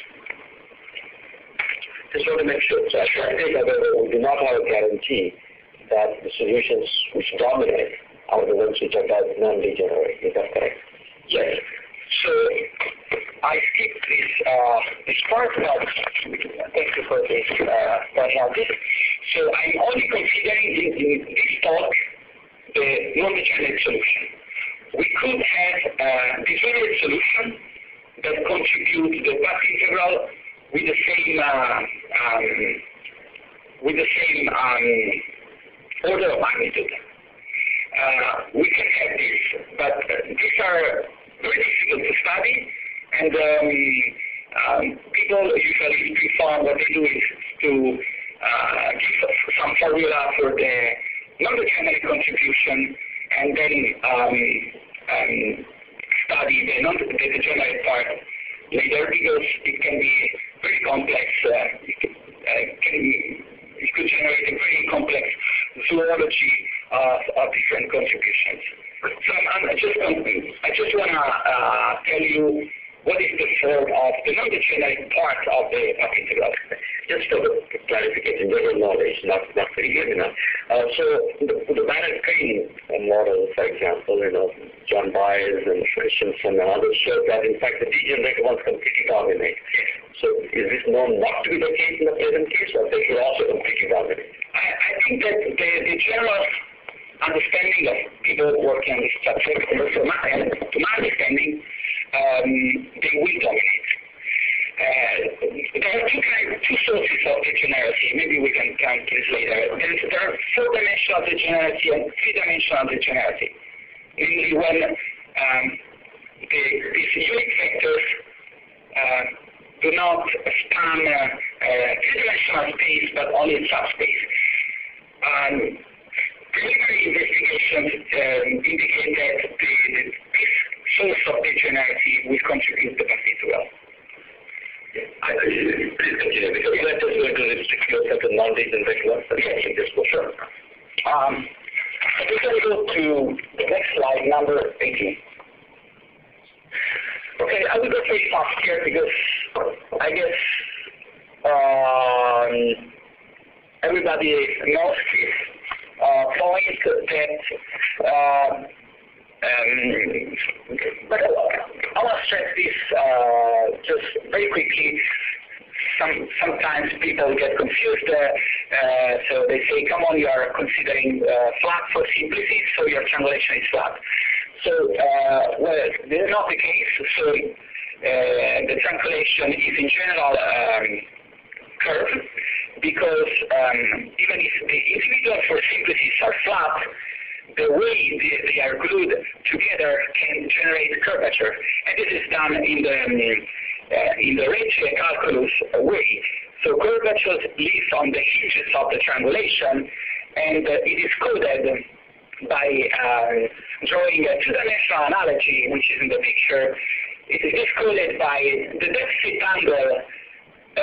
Just want to make sure, so I think that we do not have a guarantee that the solutions which dominate are the ones which are non-degenerate. Is that correct? Yes. So I skipped this uh, this part, but thank you for this uh, pointing out this. So I'm only considering in, in this talk the non-degenerate solution. We could have a degenerate solution that contribute the path integral with the same uh, um, with the same um, order of magnitude. Uh, we can have this, but uh, these are very difficult to study, and um, um, people usually prefer what they do is to uh, give some formula for the non-degenerate contribution, and then um, um, study the non-degenerate part later, because it can be very complex. Uh, it, uh, can, it could generate a very complex zoology of, of different contributions. So I'm, I'm just I just want to uh, tell you what is the form of the non-degenerate part of the path integral. Just for the clarification, general knowledge, not not very good enough. Uh, so the, the Banach-Green model, for example, you know, John Byers and Christensen and others showed that in fact the degenerate ones completely dominate. So is this known not to be the case in the present case, or they should also completely dominate? I, I think that the, the general understanding of people working on this subject, to my, to my understanding, um, they will dominate. Uh, there are two kinds, two sources of degeneracy. Maybe we can come to this later. There's, there are four-dimensional degeneracy and three-dimensional degeneracy. Namely, when um, the, these unit vectors uh, do not span uh, uh, three-dimensional space, but only subspace. Um, preliminary investigations um, indicate that the, the, this source of degeneracy will contribute to path integral. I, please continue, because that is going to restrict yourself to non-degenerate ones. Yes, just for sure. Um, we can go to the next slide, number eighteen. Okay, I will go very fast here because I guess um, everybody knows this uh, point that uh, Um, but I want to stress this uh, just very quickly. Some, sometimes people get confused, uh, uh, so they say, come on, you are considering uh, flat for simplicity, so your triangulation is flat. So, uh, well, this is not the case. So, uh, the triangulation is in general um, curved, because um, even if the individuals for simplicities are flat, the way they, they are glued together can generate curvature, and this is done in the um, uh, in the Ricci calculus way. So curvatures live on the hinges of the triangulation, and uh, it is coded by uh, drawing a two-dimensional analogy, which is in the picture. It is coded by the deficit angle, Uh,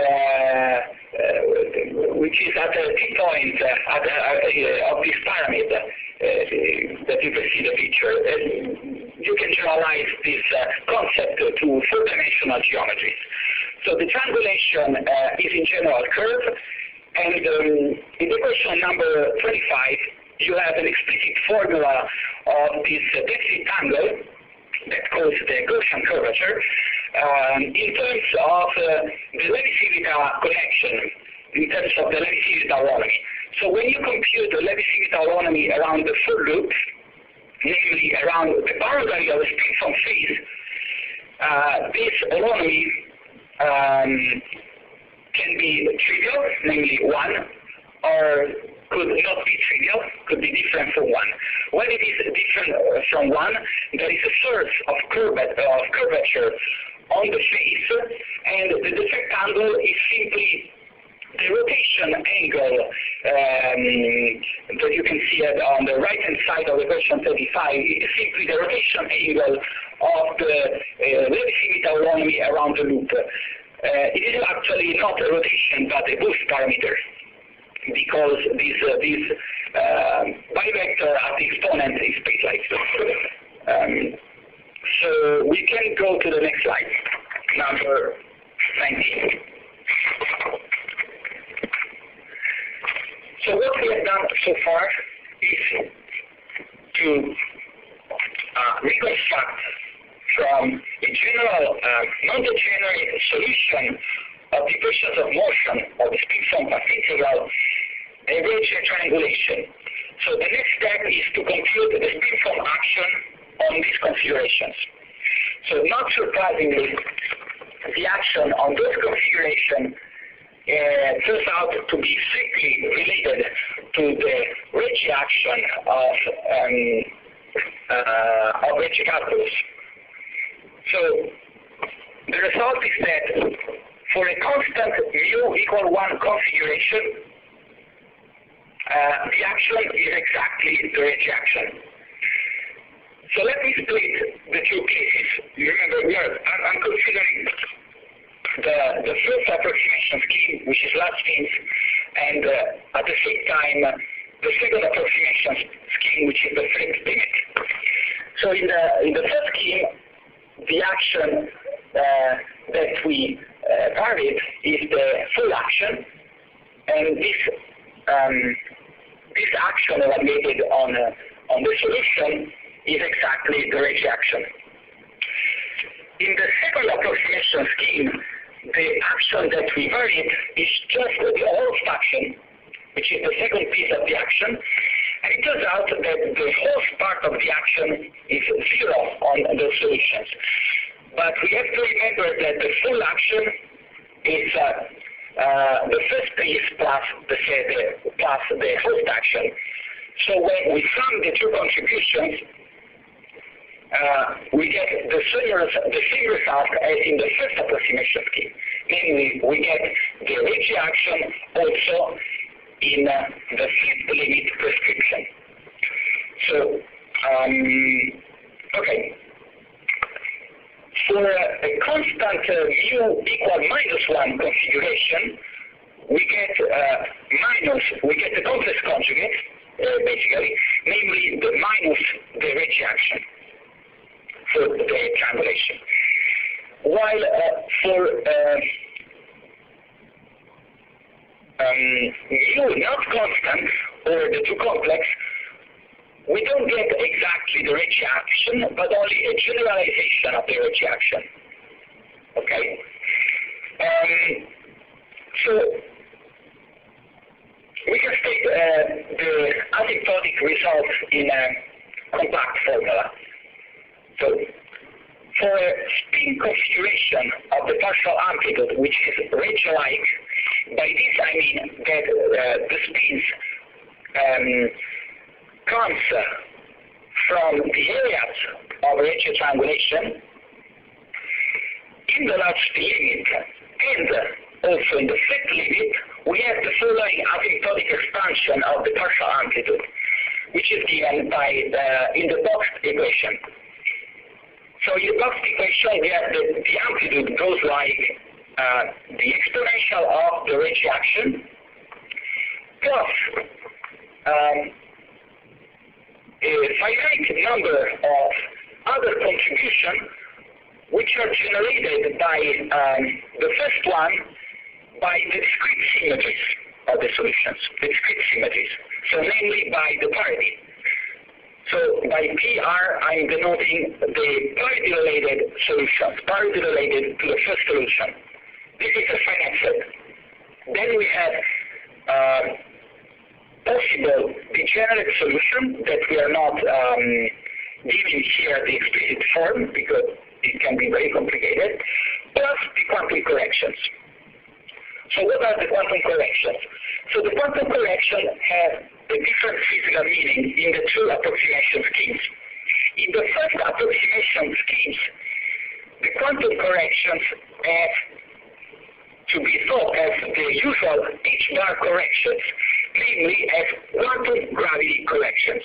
uh, which is at a T-point uh, at, uh, uh, of this pyramid uh, that you can see the picture. And you can generalize this uh, concept to four-dimensional geometries. So the triangulation uh, is in general curve, and um, in the question number twenty-five, you have an explicit formula of this uh, deficit angle that causes the Gaussian curvature, um, in terms of uh, the Levi-Civita connection, in terms of the Levi-Civita holonomy. So when you compute the Levi-Civita holonomy around the full loop, namely around the boundary of the spin-from phase, uh, this holonomy um, can be trivial, namely one, or could not be trivial, could be different from one. When it is different uh, from one, there is a source of, curvat of curvature on the face, and the defect angle is simply the rotation angle um, that you can see it on the right-hand side of the question thirty-five. It is simply the rotation angle of the uh, Levi-Civita holonomy around the loop. Uh, it is actually not a rotation, but a boost parameter, because this uh, this uh, bivector at the exponent is space-like. Um, so we can go to the next slide, number nineteen. So what we have done so far is to uh, reconstruct from a general uh, non-degenerate solution of the equations of motion of the spin-from path integral a Ricci triangulation. So the next step is to compute the spin-from action on these configurations. So not surprisingly, the action on those configurations uh, turns out to be strictly related to the Ricci action of um, uh, of Ricci calculus. So the result is that for a constant mu equal one configuration, uh, the action is exactly the Ricci action. So let me split the two cases. You remember, we are, I'm, I'm considering the, the first approximation scheme, which is last means, and uh, at the same time, the second approximation scheme, which is the flipped limit. So in the, in the first scheme, the action uh, that we uh, varied is the full action, and this um, this action evaluated on uh, on the solution is exactly the Ricci action. In the second approximation scheme, the action that we varied is just the Horst action, which is the second piece of the action, and it turns out that the Horst part of the action is zero on those solutions. But we have to remember that the full action is uh, uh, the first piece plus the, the, plus the Horst action. So when we sum the two contributions, uh, we get the same, the same result as in the first approximation scheme. Namely, we get the Ricci action also in uh, the flipped limit prescription. So, um, okay. For a constant uh, mu equal minus one configuration, we get uh, minus, we get the complex conjugate, uh, basically, namely the minus the Ricci action for the triangulation. While uh, for uh, um, mu not constant, or the two complex, we don't get exactly the Ricci action, but only a generalization of the Ricci action. Okay? Um, so, we can state uh, the asymptotic results in a compact formula. So, for a spin configuration of the partial amplitude, which is Ricci-like, by this I mean that uh, the spins um, comes uh, from the areas of Ricci triangulation in the large limit and also in the flipped limit, we have the following asymptotic expansion of the partial amplitude, which is given by the, in the boxed equation. So in the boxed equation, we have the, the amplitude goes like uh, the exponential of the Ricci action plus um, a finite number of other contributions which are generated by um, the first one by the discrete symmetries of the solutions, the discrete symmetries, so namely by the parity. So by P R, I'm denoting the parity-related solutions, parity-related to the first solution. This is a finite set. Then we have uh, possible degenerate solution that we are not um, giving here the explicit form because it can be very complicated, plus the quantum corrections. So what are the quantum corrections? So the quantum corrections have a different physical meaning in the two approximation schemes. In the first approximation schemes, the quantum corrections have to be thought as the usual H-bar corrections, namely as quantum gravity corrections.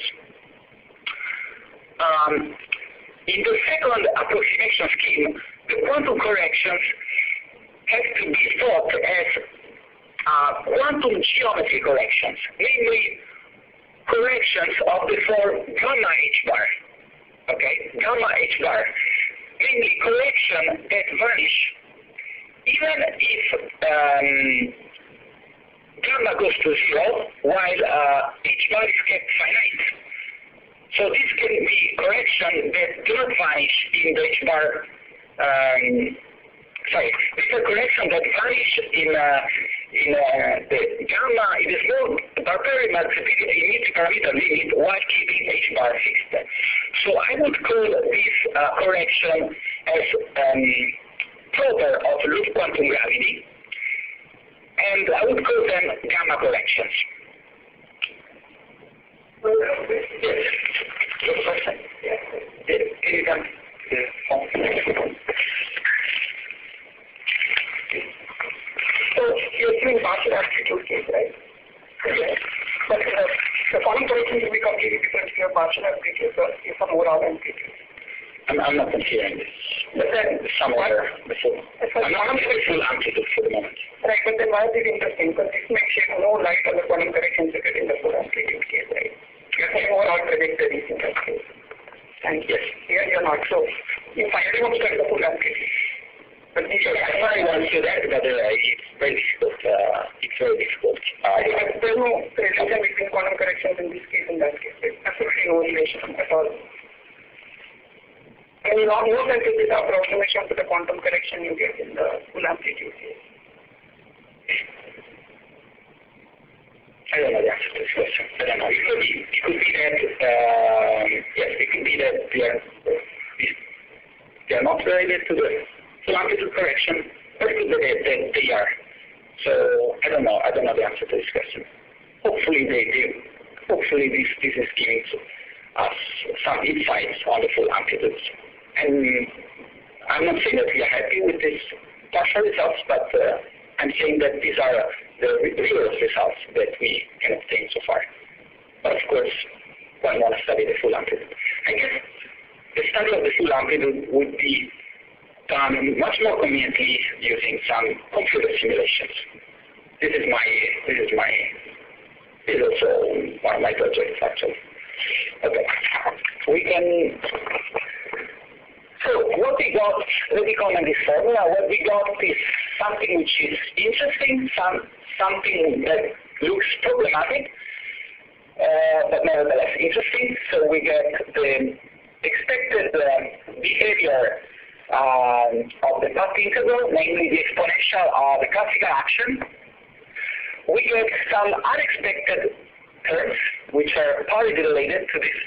Um, in the second approximation scheme, the quantum corrections have to be thought as uh, quantum geometry corrections, namely corrections of the form gamma H-bar. Okay, gamma H-bar, namely correction that vanish even if um, gamma goes to zero while uh, H-bar is kept finite. So this can be correction that do not vanish in the H-bar. Um, sorry, this is a correction that vanish in uh, in uh, the gamma. It is no barbarian multiplicity parameter limit while keeping H-bar fixed. So I would call this uh, correction as um, proper of loop quantum gravity, and I would call them gamma corrections. Yes. Good question. Yes. Can you come? So you're doing partial amplitude case, right? Yes. But uh, the quantum correction will be completely different if you have partial amplitude or if some overall amplitude. I'm, I'm not considering this. But then somewhere before. I'm not considering full amplitude for the moment. Right, but then why is it interesting? Because this makes shed no light on the quantum corrections you get in the full amplitude case, right? You're saying overall trajectories in that case. And yes, here you're not. So you finally want to get the full amplitude. But this is I find once you that, but uh, it's very difficult. Uh, it's very difficult. Uh, there's no relation between quantum corrections in this case and that case. There's absolutely no relation at all. And you know, more than this is approximation to the quantum correction you get in the full amplitude case. I don't know the answer to this question. I don't know. It could be, it could be that, um, yes, it could be that they are, they are not related to the full amplitude correction, or it could be that, that they are. So, I don't know. I don't know the answer to this question. Hopefully, they, they hopefully this, this is giving us some insights on the full amplitudes. And I'm not saying that we are happy with these partial results, but uh, I'm saying that these are the real results that we can obtain so far. But of course, one wants to study the full amplitude. I guess the study of the full amplitude would be done much more conveniently using some computer simulations. This is my, this is my, this is also one of my projects actually. Okay, we can. So what we got, let me comment this formula, what we got is something which is interesting, some, something that looks problematic, uh, but nevertheless interesting. So we get the expected uh, behavior um, of the path integral, namely the exponential of the classical action. We get some unexpected terms which are partly related to this.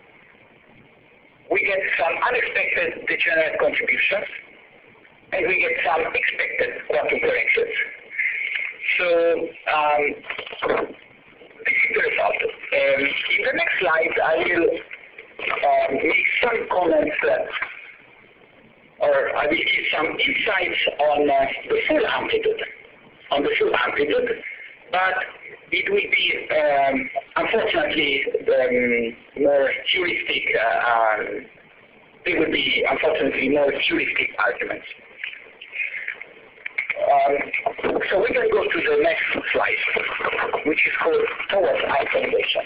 We get some unexpected degenerate contributions, and we get some expected quantum corrections. So, um, this is the result. Um, in the next slide, I will uh, make some comments, uh, or I will give some insights on uh, the full amplitude, on the full amplitude, but it will be, um, unfortunately, um, more heuristic, uh, um, it will be, unfortunately, more heuristic arguments. Um, so we can go to the next slide, which is called towards isolation.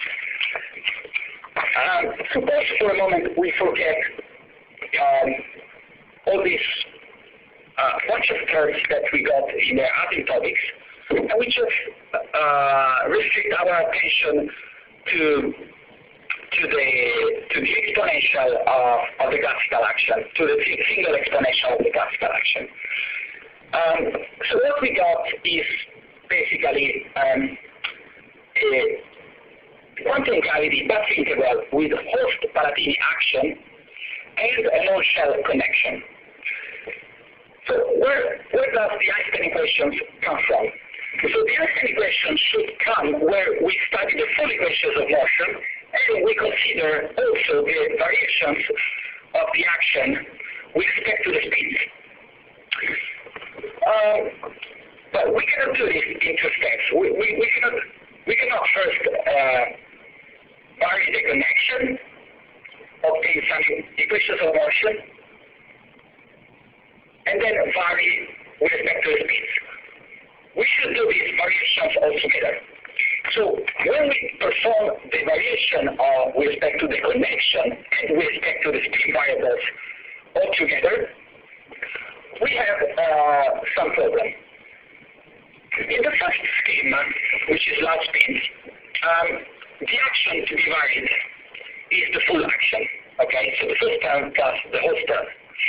Um, suppose for a moment we forget um, all these uh, bunch of terms that we got in the asymptotics, and we just uh, restrict our attention to to the to the exponential of, of the classical action, to the single exponential of the classical action. Um, so what we got is basically um, a quantum gravity path integral with host-Palatini action and a non-shell connection. So where where does the Einstein equations come from? So the Einstein equations should come where we study the full equations of motion, and we consider also the variations of the action with respect to the speeds. Um, but we cannot do this in two steps. We, we, we cannot we cannot first uh, vary the connection, obtain some equations of motion, and then vary with respect to the speeds. We should do these variations altogether. So when we perform the variation of with respect to the connection and with respect to the speed variables altogether, we have uh, some problem. In the first scheme, which is large speeds, um, the action to be varied is the full action. Okay, so the first term plus the whole term.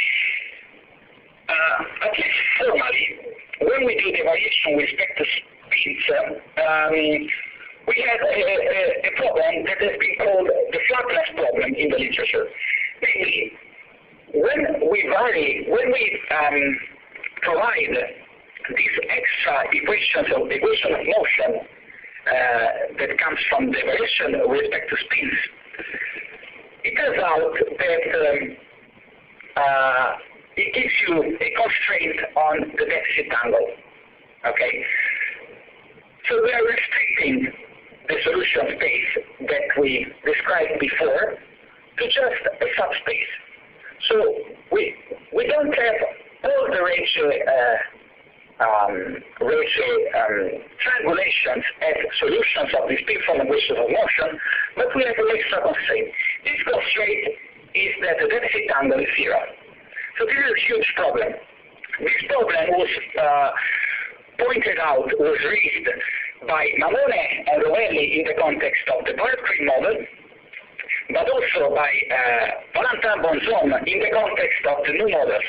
Uh, at least formally, when we do the variation with respect to speeds, um, we have a, a, a problem that has been called the flatness problem in the literature. Namely, when we vary, when we um, provide these extra equations of equation of motion uh, that comes from the variation with respect to spins, it turns out that um, uh, it gives you a constraint on the deficit angle. Okay? So we are restricting the solution space that we described before to just a subspace. So we we don't have all the ratio uh, um, ratio um, triangulations as solutions of these different equations of motion, but we have an extra constraint. This constraint is that the deficit angle is zero. So this is a huge problem. This problem was uh, pointed out, was raised by Mamone and Rovelli in the context of the Berkeley model, but also by uh, Valentin Bonzon in the context of the new models.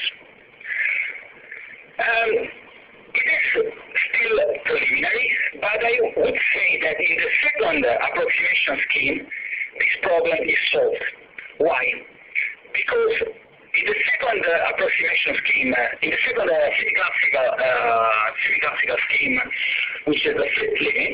Um, it is still preliminary, but I would say that in the second uh, approximation scheme, this problem is solved. Why? Because in the second uh, approximation scheme, uh, in the second uh, semi-classical, uh, semi-classical scheme, which is the fit limit,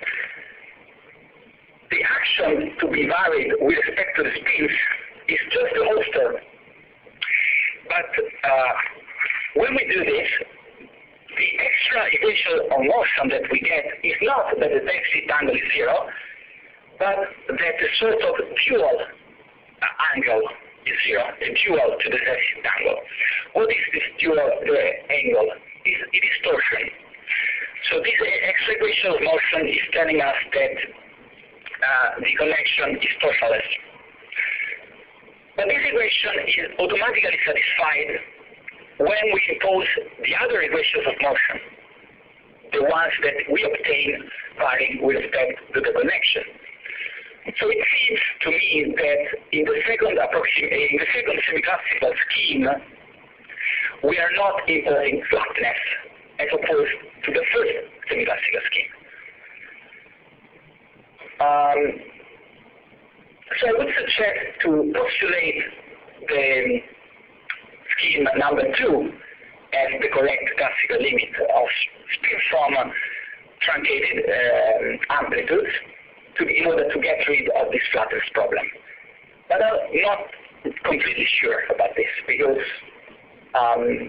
the action to be varied with respect to the spins is just the whole term. But uh, when we do this, the extra equation of motion that we get is not that the deficit angle is zero, but that the sort of dual uh, angle is zero, the dual to the deficit angle. What is this dual uh, angle? It's a distortion. So this extra equation of motion is telling us that uh, the connection is torsionless. But this equation is automatically satisfied when we impose the other equations of motion, the ones that we obtain varying with respect to the connection. So it seems to me that in the second approxim in the second semi-classical scheme, we are not imposing flatness as opposed to the first semi-classical scheme. Um, so I would suggest to postulate the scheme number two as the correct classical limit of spin from truncated um, amplitudes to, in order to get rid of this flatness problem. But I'm not completely sure about this because um,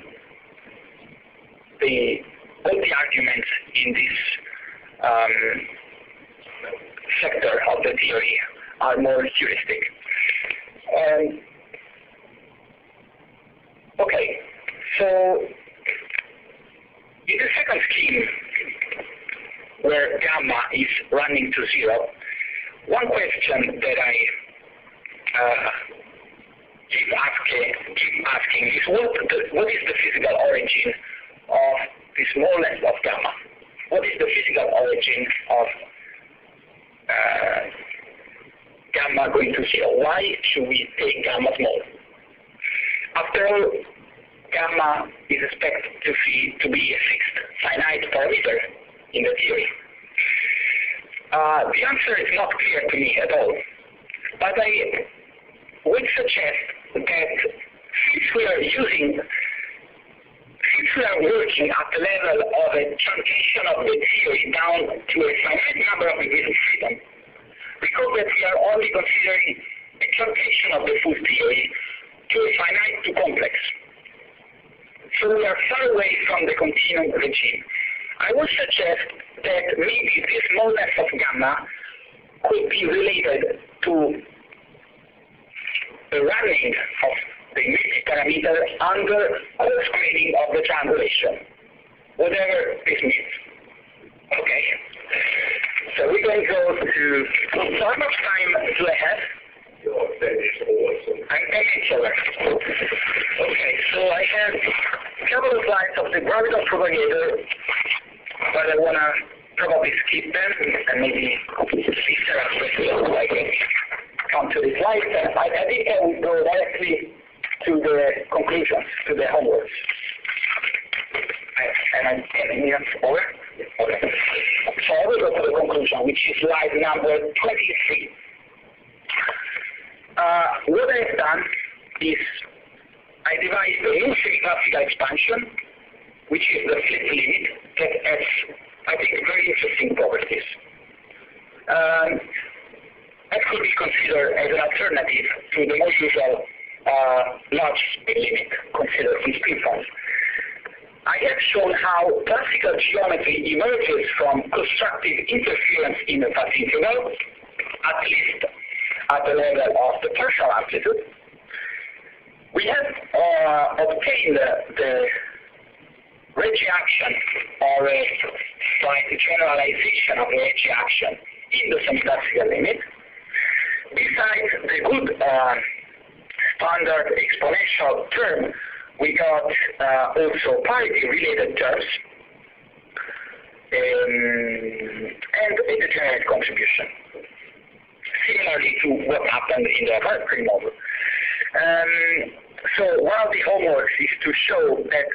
the, all the arguments in this um, sector of the theory are more heuristic. Um, okay, so in the second scheme, where gamma is running to zero, one question that I uh, keep, asking, keep asking is what, the, what is the physical origin of the smallness of gamma? What is the physical origin of uh, gamma going to zero? Why should we take gamma small? After all, gamma is expected to be, to be a fixed finite parameter in the theory. Uh, the answer is not clear to me at all, but I would suggest that since we are using, since we are working at the level of a truncation of the theory down to a finite number of degrees of freedom, recall that we are only considering a truncation of the full theory to a finite to complex. So we are far away from the continuum regime. I would suggest that maybe the smallness of gamma could be related to the running of the unit parameter under co-squaring of the triangulation, whatever this means. Okay. So we're going to go to, so how much time do I have? Your ten is awesome. I'm ten minutes over. Okay, so I have a couple of slides of the graviton propagator, but I want to probably skip them and maybe listen so I can come to the slides. And I, I think I will go directly to the conclusions, to the homework. And I'm ten minutes over? Okay. So I will go to the conclusion, which is slide number twenty-three. Uh, what I've done is I devised a new semi-classical expansion which is the flip limit, that has, I think, very interesting properties. Um, that could be considered as an alternative to the more usual uh, large speed limit considered in spinforms. I have shown how classical geometry emerges from constructive interference in the fast interval, at least at the level of the partial amplitude. We have uh, obtained uh, the Ricci action, or a slight generalization of the Ricci action in the semi-classical limit. Besides the good uh, standard exponential term, we got uh, also parity-related terms um, and a degenerate contribution, similarly to what happened in the Hartree model. Um, so one of the homeworks is to show that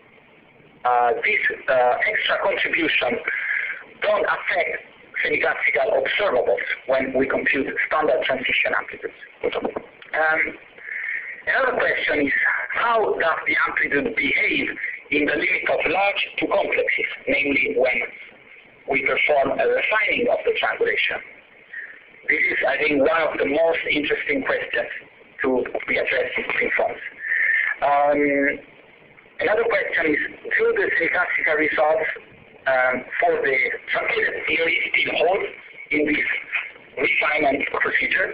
uh, this uh, extra contribution don't affect semi-classical observables when we compute standard transition amplitudes. Um, another question is, how does the amplitude behave in the limit of large to complexes, namely when we perform a refining of the triangulation? This is, I think, one of the most interesting questions to be addressed in spinforms. Um, another question is, do the semi-classical results um, for the truncated theory still hold in this refinement procedure?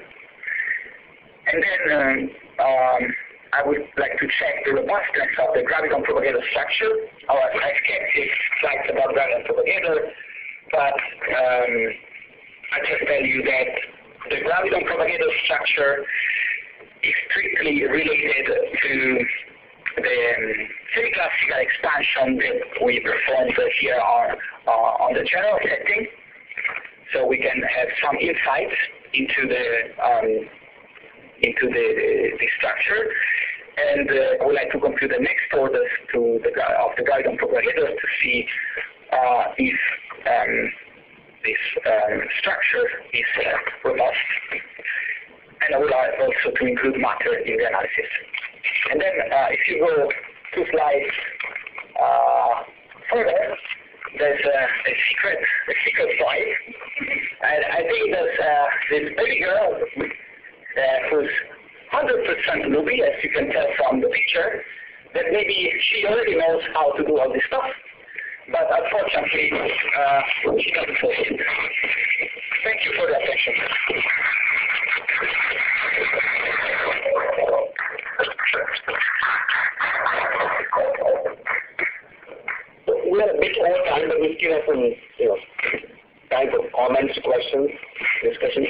And then um, um, I would like to check the robustness of the graviton propagator structure. Our skeptic slides about graviton propagator, but um, I just tell you that the graviton propagator structure is strictly related to the um, semi-classical expansion that we performed here on, uh, on the general setting. So we can have some insights into the um, into the, the structure, and uh, I would like to compute the next orders to the of the graviton propagators to see uh, if um, this um, structure is uh, robust. And I would like also to include matter in the analysis. And then uh, if you go two slides uh, further, there's a, a secret a secret slide. And I think that uh, this baby girl uh, who's one hundred percent Ruby, as you can tell from the picture, that maybe she already knows how to do all this stuff, but unfortunately uh, she doesn't know it. Thank you for the attention. We are a bit over time, but we still have some, you know, time for comments, questions, discussions.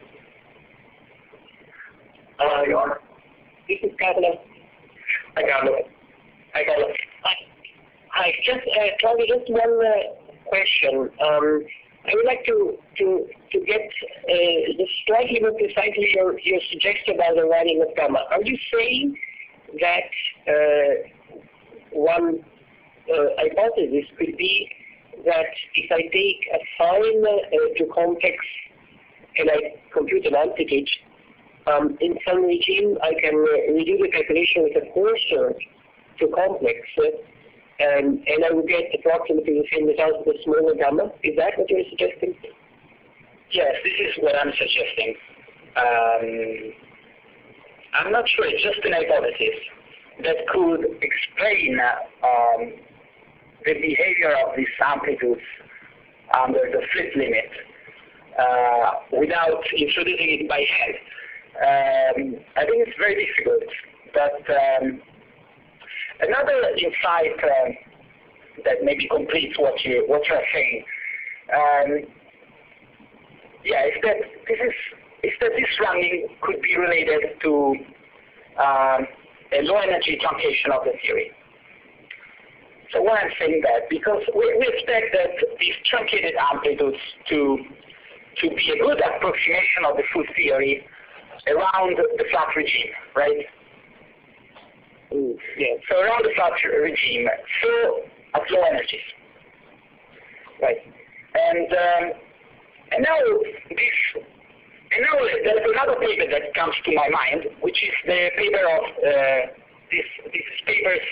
Uh, you are. This is Carlo. Hi, Carlo. Hi, Carlo. Hi. Hi. Just, uh, Claudia, just one uh, question. Um, I would like to to to get uh, slightly more precisely your your suggestion about the writing of gamma. Are you saying that uh, one uh, hypothesis could be that if I take a fine uh, to complex and I compute an amplitude, um, in some regime I can uh, redo the calculation with a coarser to complex, uh, and, and I will get approximately the same result with a smaller gamma? Is that what you're suggesting? Yes, this is what I'm suggesting. Um, I'm not sure, it's just an hypothesis that could explain um, the behavior of these amplitudes under the flip limit uh, without introducing it by hand. Um, I think it's very difficult, but um, another insight uh, that maybe completes what you what you're saying, um, yeah, is that this is is that this running could be related to um, a low energy truncation of the theory. So why I'm saying that? Because we, we expect that these truncated amplitudes to to be a good approximation of the full theory around the flat regime, right? Mm, yeah. So around the flat regime, so at low energies, right? And um, and now this, and now there's another paper that comes to my mind, which is the paper of uh, this this paper's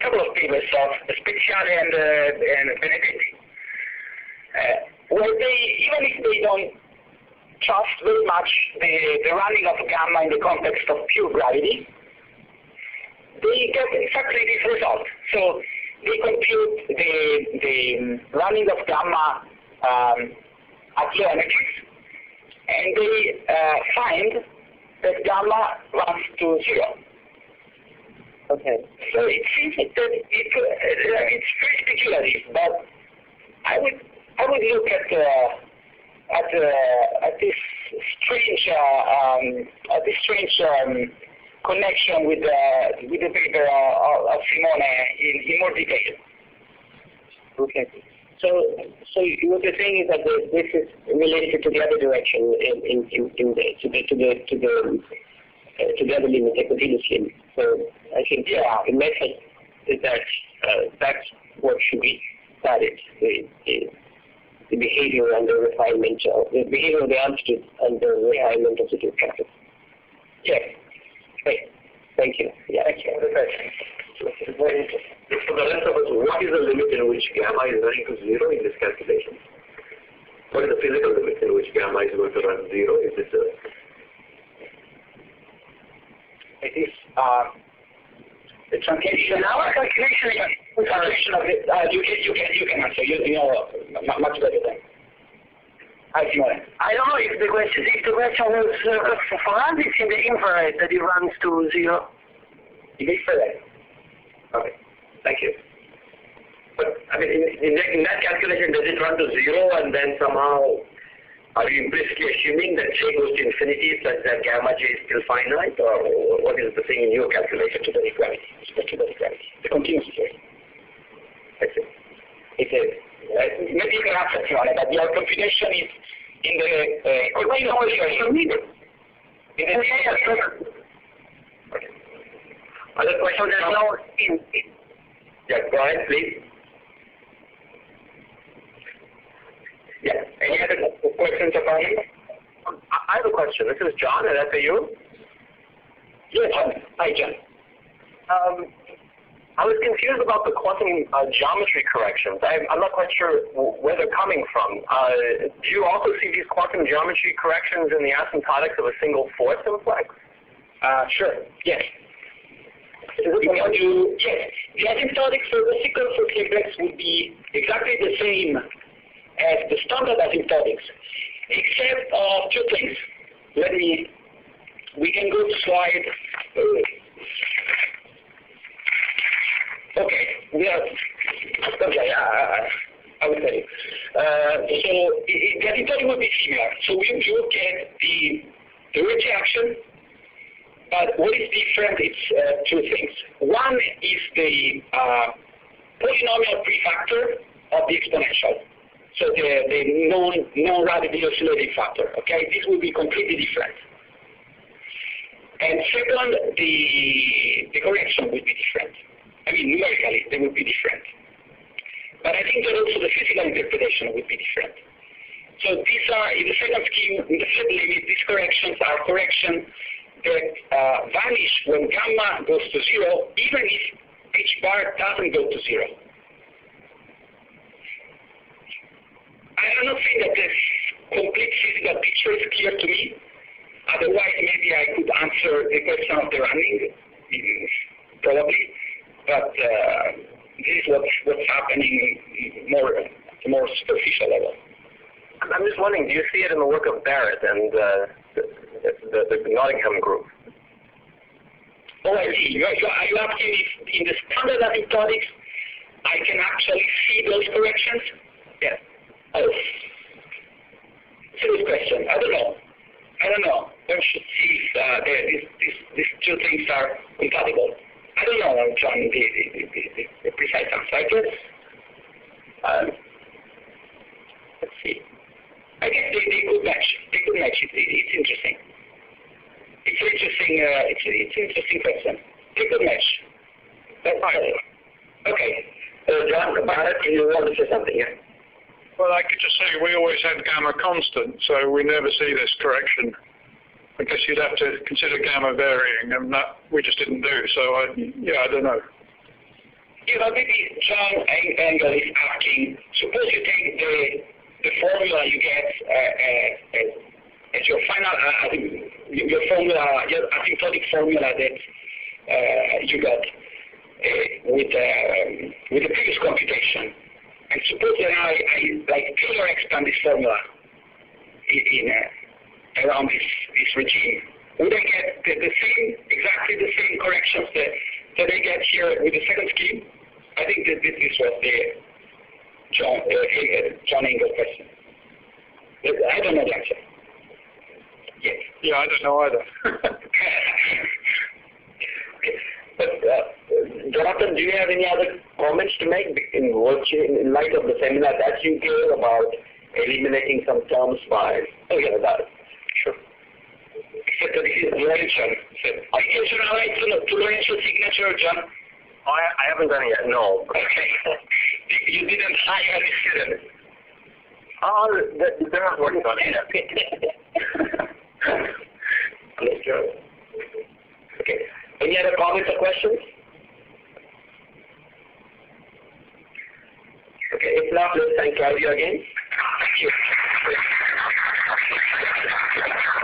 couple of papers of Speziale and, uh, and Benedetti, uh, where they, even if they don't trust very much the, the running of gamma in the context of pure gravity, they get exactly this result. So they compute the, the running of gamma um, at low energies, and they uh, find that gamma runs to zero. Okay. So it seems that it, uh, it's very speculative, but I would I would look at uh, at uh, at this strange uh, um, at this strange um, connection with uh, with the paper uh, of Simone in, in more detail. Okay. So so what you're saying is that the, this is related to the other direction in in, in, in the to the to the to the uh, to the other limit, the continuous limit. So I think yeah, the method is that uh, that's what should be studied. The, the, the behavior and the refinement of the behavior of the amplitude and the refinement of the two factors. Yes. Great. Thank you. Yeah. Thank you. It's very interesting. For the rest of us, what is the limit in which gamma is running to zero in this calculation? What is the physical limit in which gamma is going to run to zero? Is this a It is uh, the truncation. Our calculation is a calculation of it. Uh, you can you can you can answer. You, you know uh, much better than I Simone. I don't know if the question if the question was uh, for us it's in the infrared that it runs to zero. It is correct. okay? Thank you. But I mean, in, in, that, in that calculation, does it run to zero, and then somehow are you implicitly assuming that J goes to infinity such that gamma J is still finite, or what is the thing in your calculation to the gravity? To the gravity. The continuous theory. That's it. It's a, uh, maybe you can answer Simone, but your computation is in the uh, continuous theory. In the Okay. Other questions? There's no in, in Yeah, go ahead, please. Yeah. Any other questions about it? I have a question. This is John at F A U. Yes, John. Hi, John. Um, I was confused about the quantum uh, geometry corrections. I, I'm not quite sure where they're coming from. Uh, do you also see these quantum geometry corrections in the asymptotics of a single fourth simplex? Uh, sure. Yes. Because you, yes, the asymptotics for the single fourth simplex would be exactly the same as the standard asymptotics, except uh, two things. Let me, we can go to slide. Uh, okay, we are, okay, uh, I will tell you. Uh, so it, the asymptotic would be similar. So we look at the, the rejection, but what is different is uh, two things. One is the uh, polynomial prefactor of the exponential. So the, the non, non-radically oscillating factor, okay? This will be completely different. And second, the, the correction will be different. I mean, numerically, they will be different. But I think that also the physical interpretation will be different. So these are, in the second scheme, in the third limit, these corrections are corrections that uh, vanish when gamma goes to zero, even if H bar doesn't go to zero. I'm not saying that this complete physical picture is clear to me. Otherwise, maybe I could answer the question of the running, probably. But uh, this is what, what's happening more more superficial level. I'm just wondering, do you see it in the work of Barrett and uh, the, the, the Nottingham group? Oh, I see. You, you, are you asking if in the standard asymptotics I can actually see those corrections? Yes. Oh, it's a good question. I don't know. I don't know. One should see if uh, the, these, these, these two things are compatible. I don't know, John, the, the, the, the, the precise answer. I guess, um, let's see. I guess they, they could match. They could match it. it it's interesting. It's interesting. Uh, it's it's an interesting question. They could match. That's fine. Okay. Uh, John, can you want to say something here? Well, I could just say we always had gamma constant, so we never see this correction. I guess you'd have to consider gamma varying, and that we just didn't do. So, I, yeah, I don't know. you know, maybe John Engel is asking, suppose you take the, the formula you get uh, uh, as your final, uh, I think your formula, your asymptotic formula that uh, you got uh, with, uh, with the previous computation. And suppose that I, I like Taylor expand this formula in, in uh, around this, this regime. Would I get the, the same, exactly the same corrections that, that I get here with the second scheme? I think that this, this was the John, uh, John Engel question. I don't know the answer. Yes. Yeah, I don't know either. But uh, Jonathan, do you have any other comments to make in, in light of the seminar that you gave about eliminating some terms by? Oh yeah, that. Sure. Except that this is Lorenzo. Are you sure I like to, to Lorenzo's signature, John? Oh, I, I haven't done it yet, no. Okay. You didn't hire any student. Oh, they're not working on it. Okay. Any other comments or questions? Okay, if not, let's thank Claudia again. Thank you.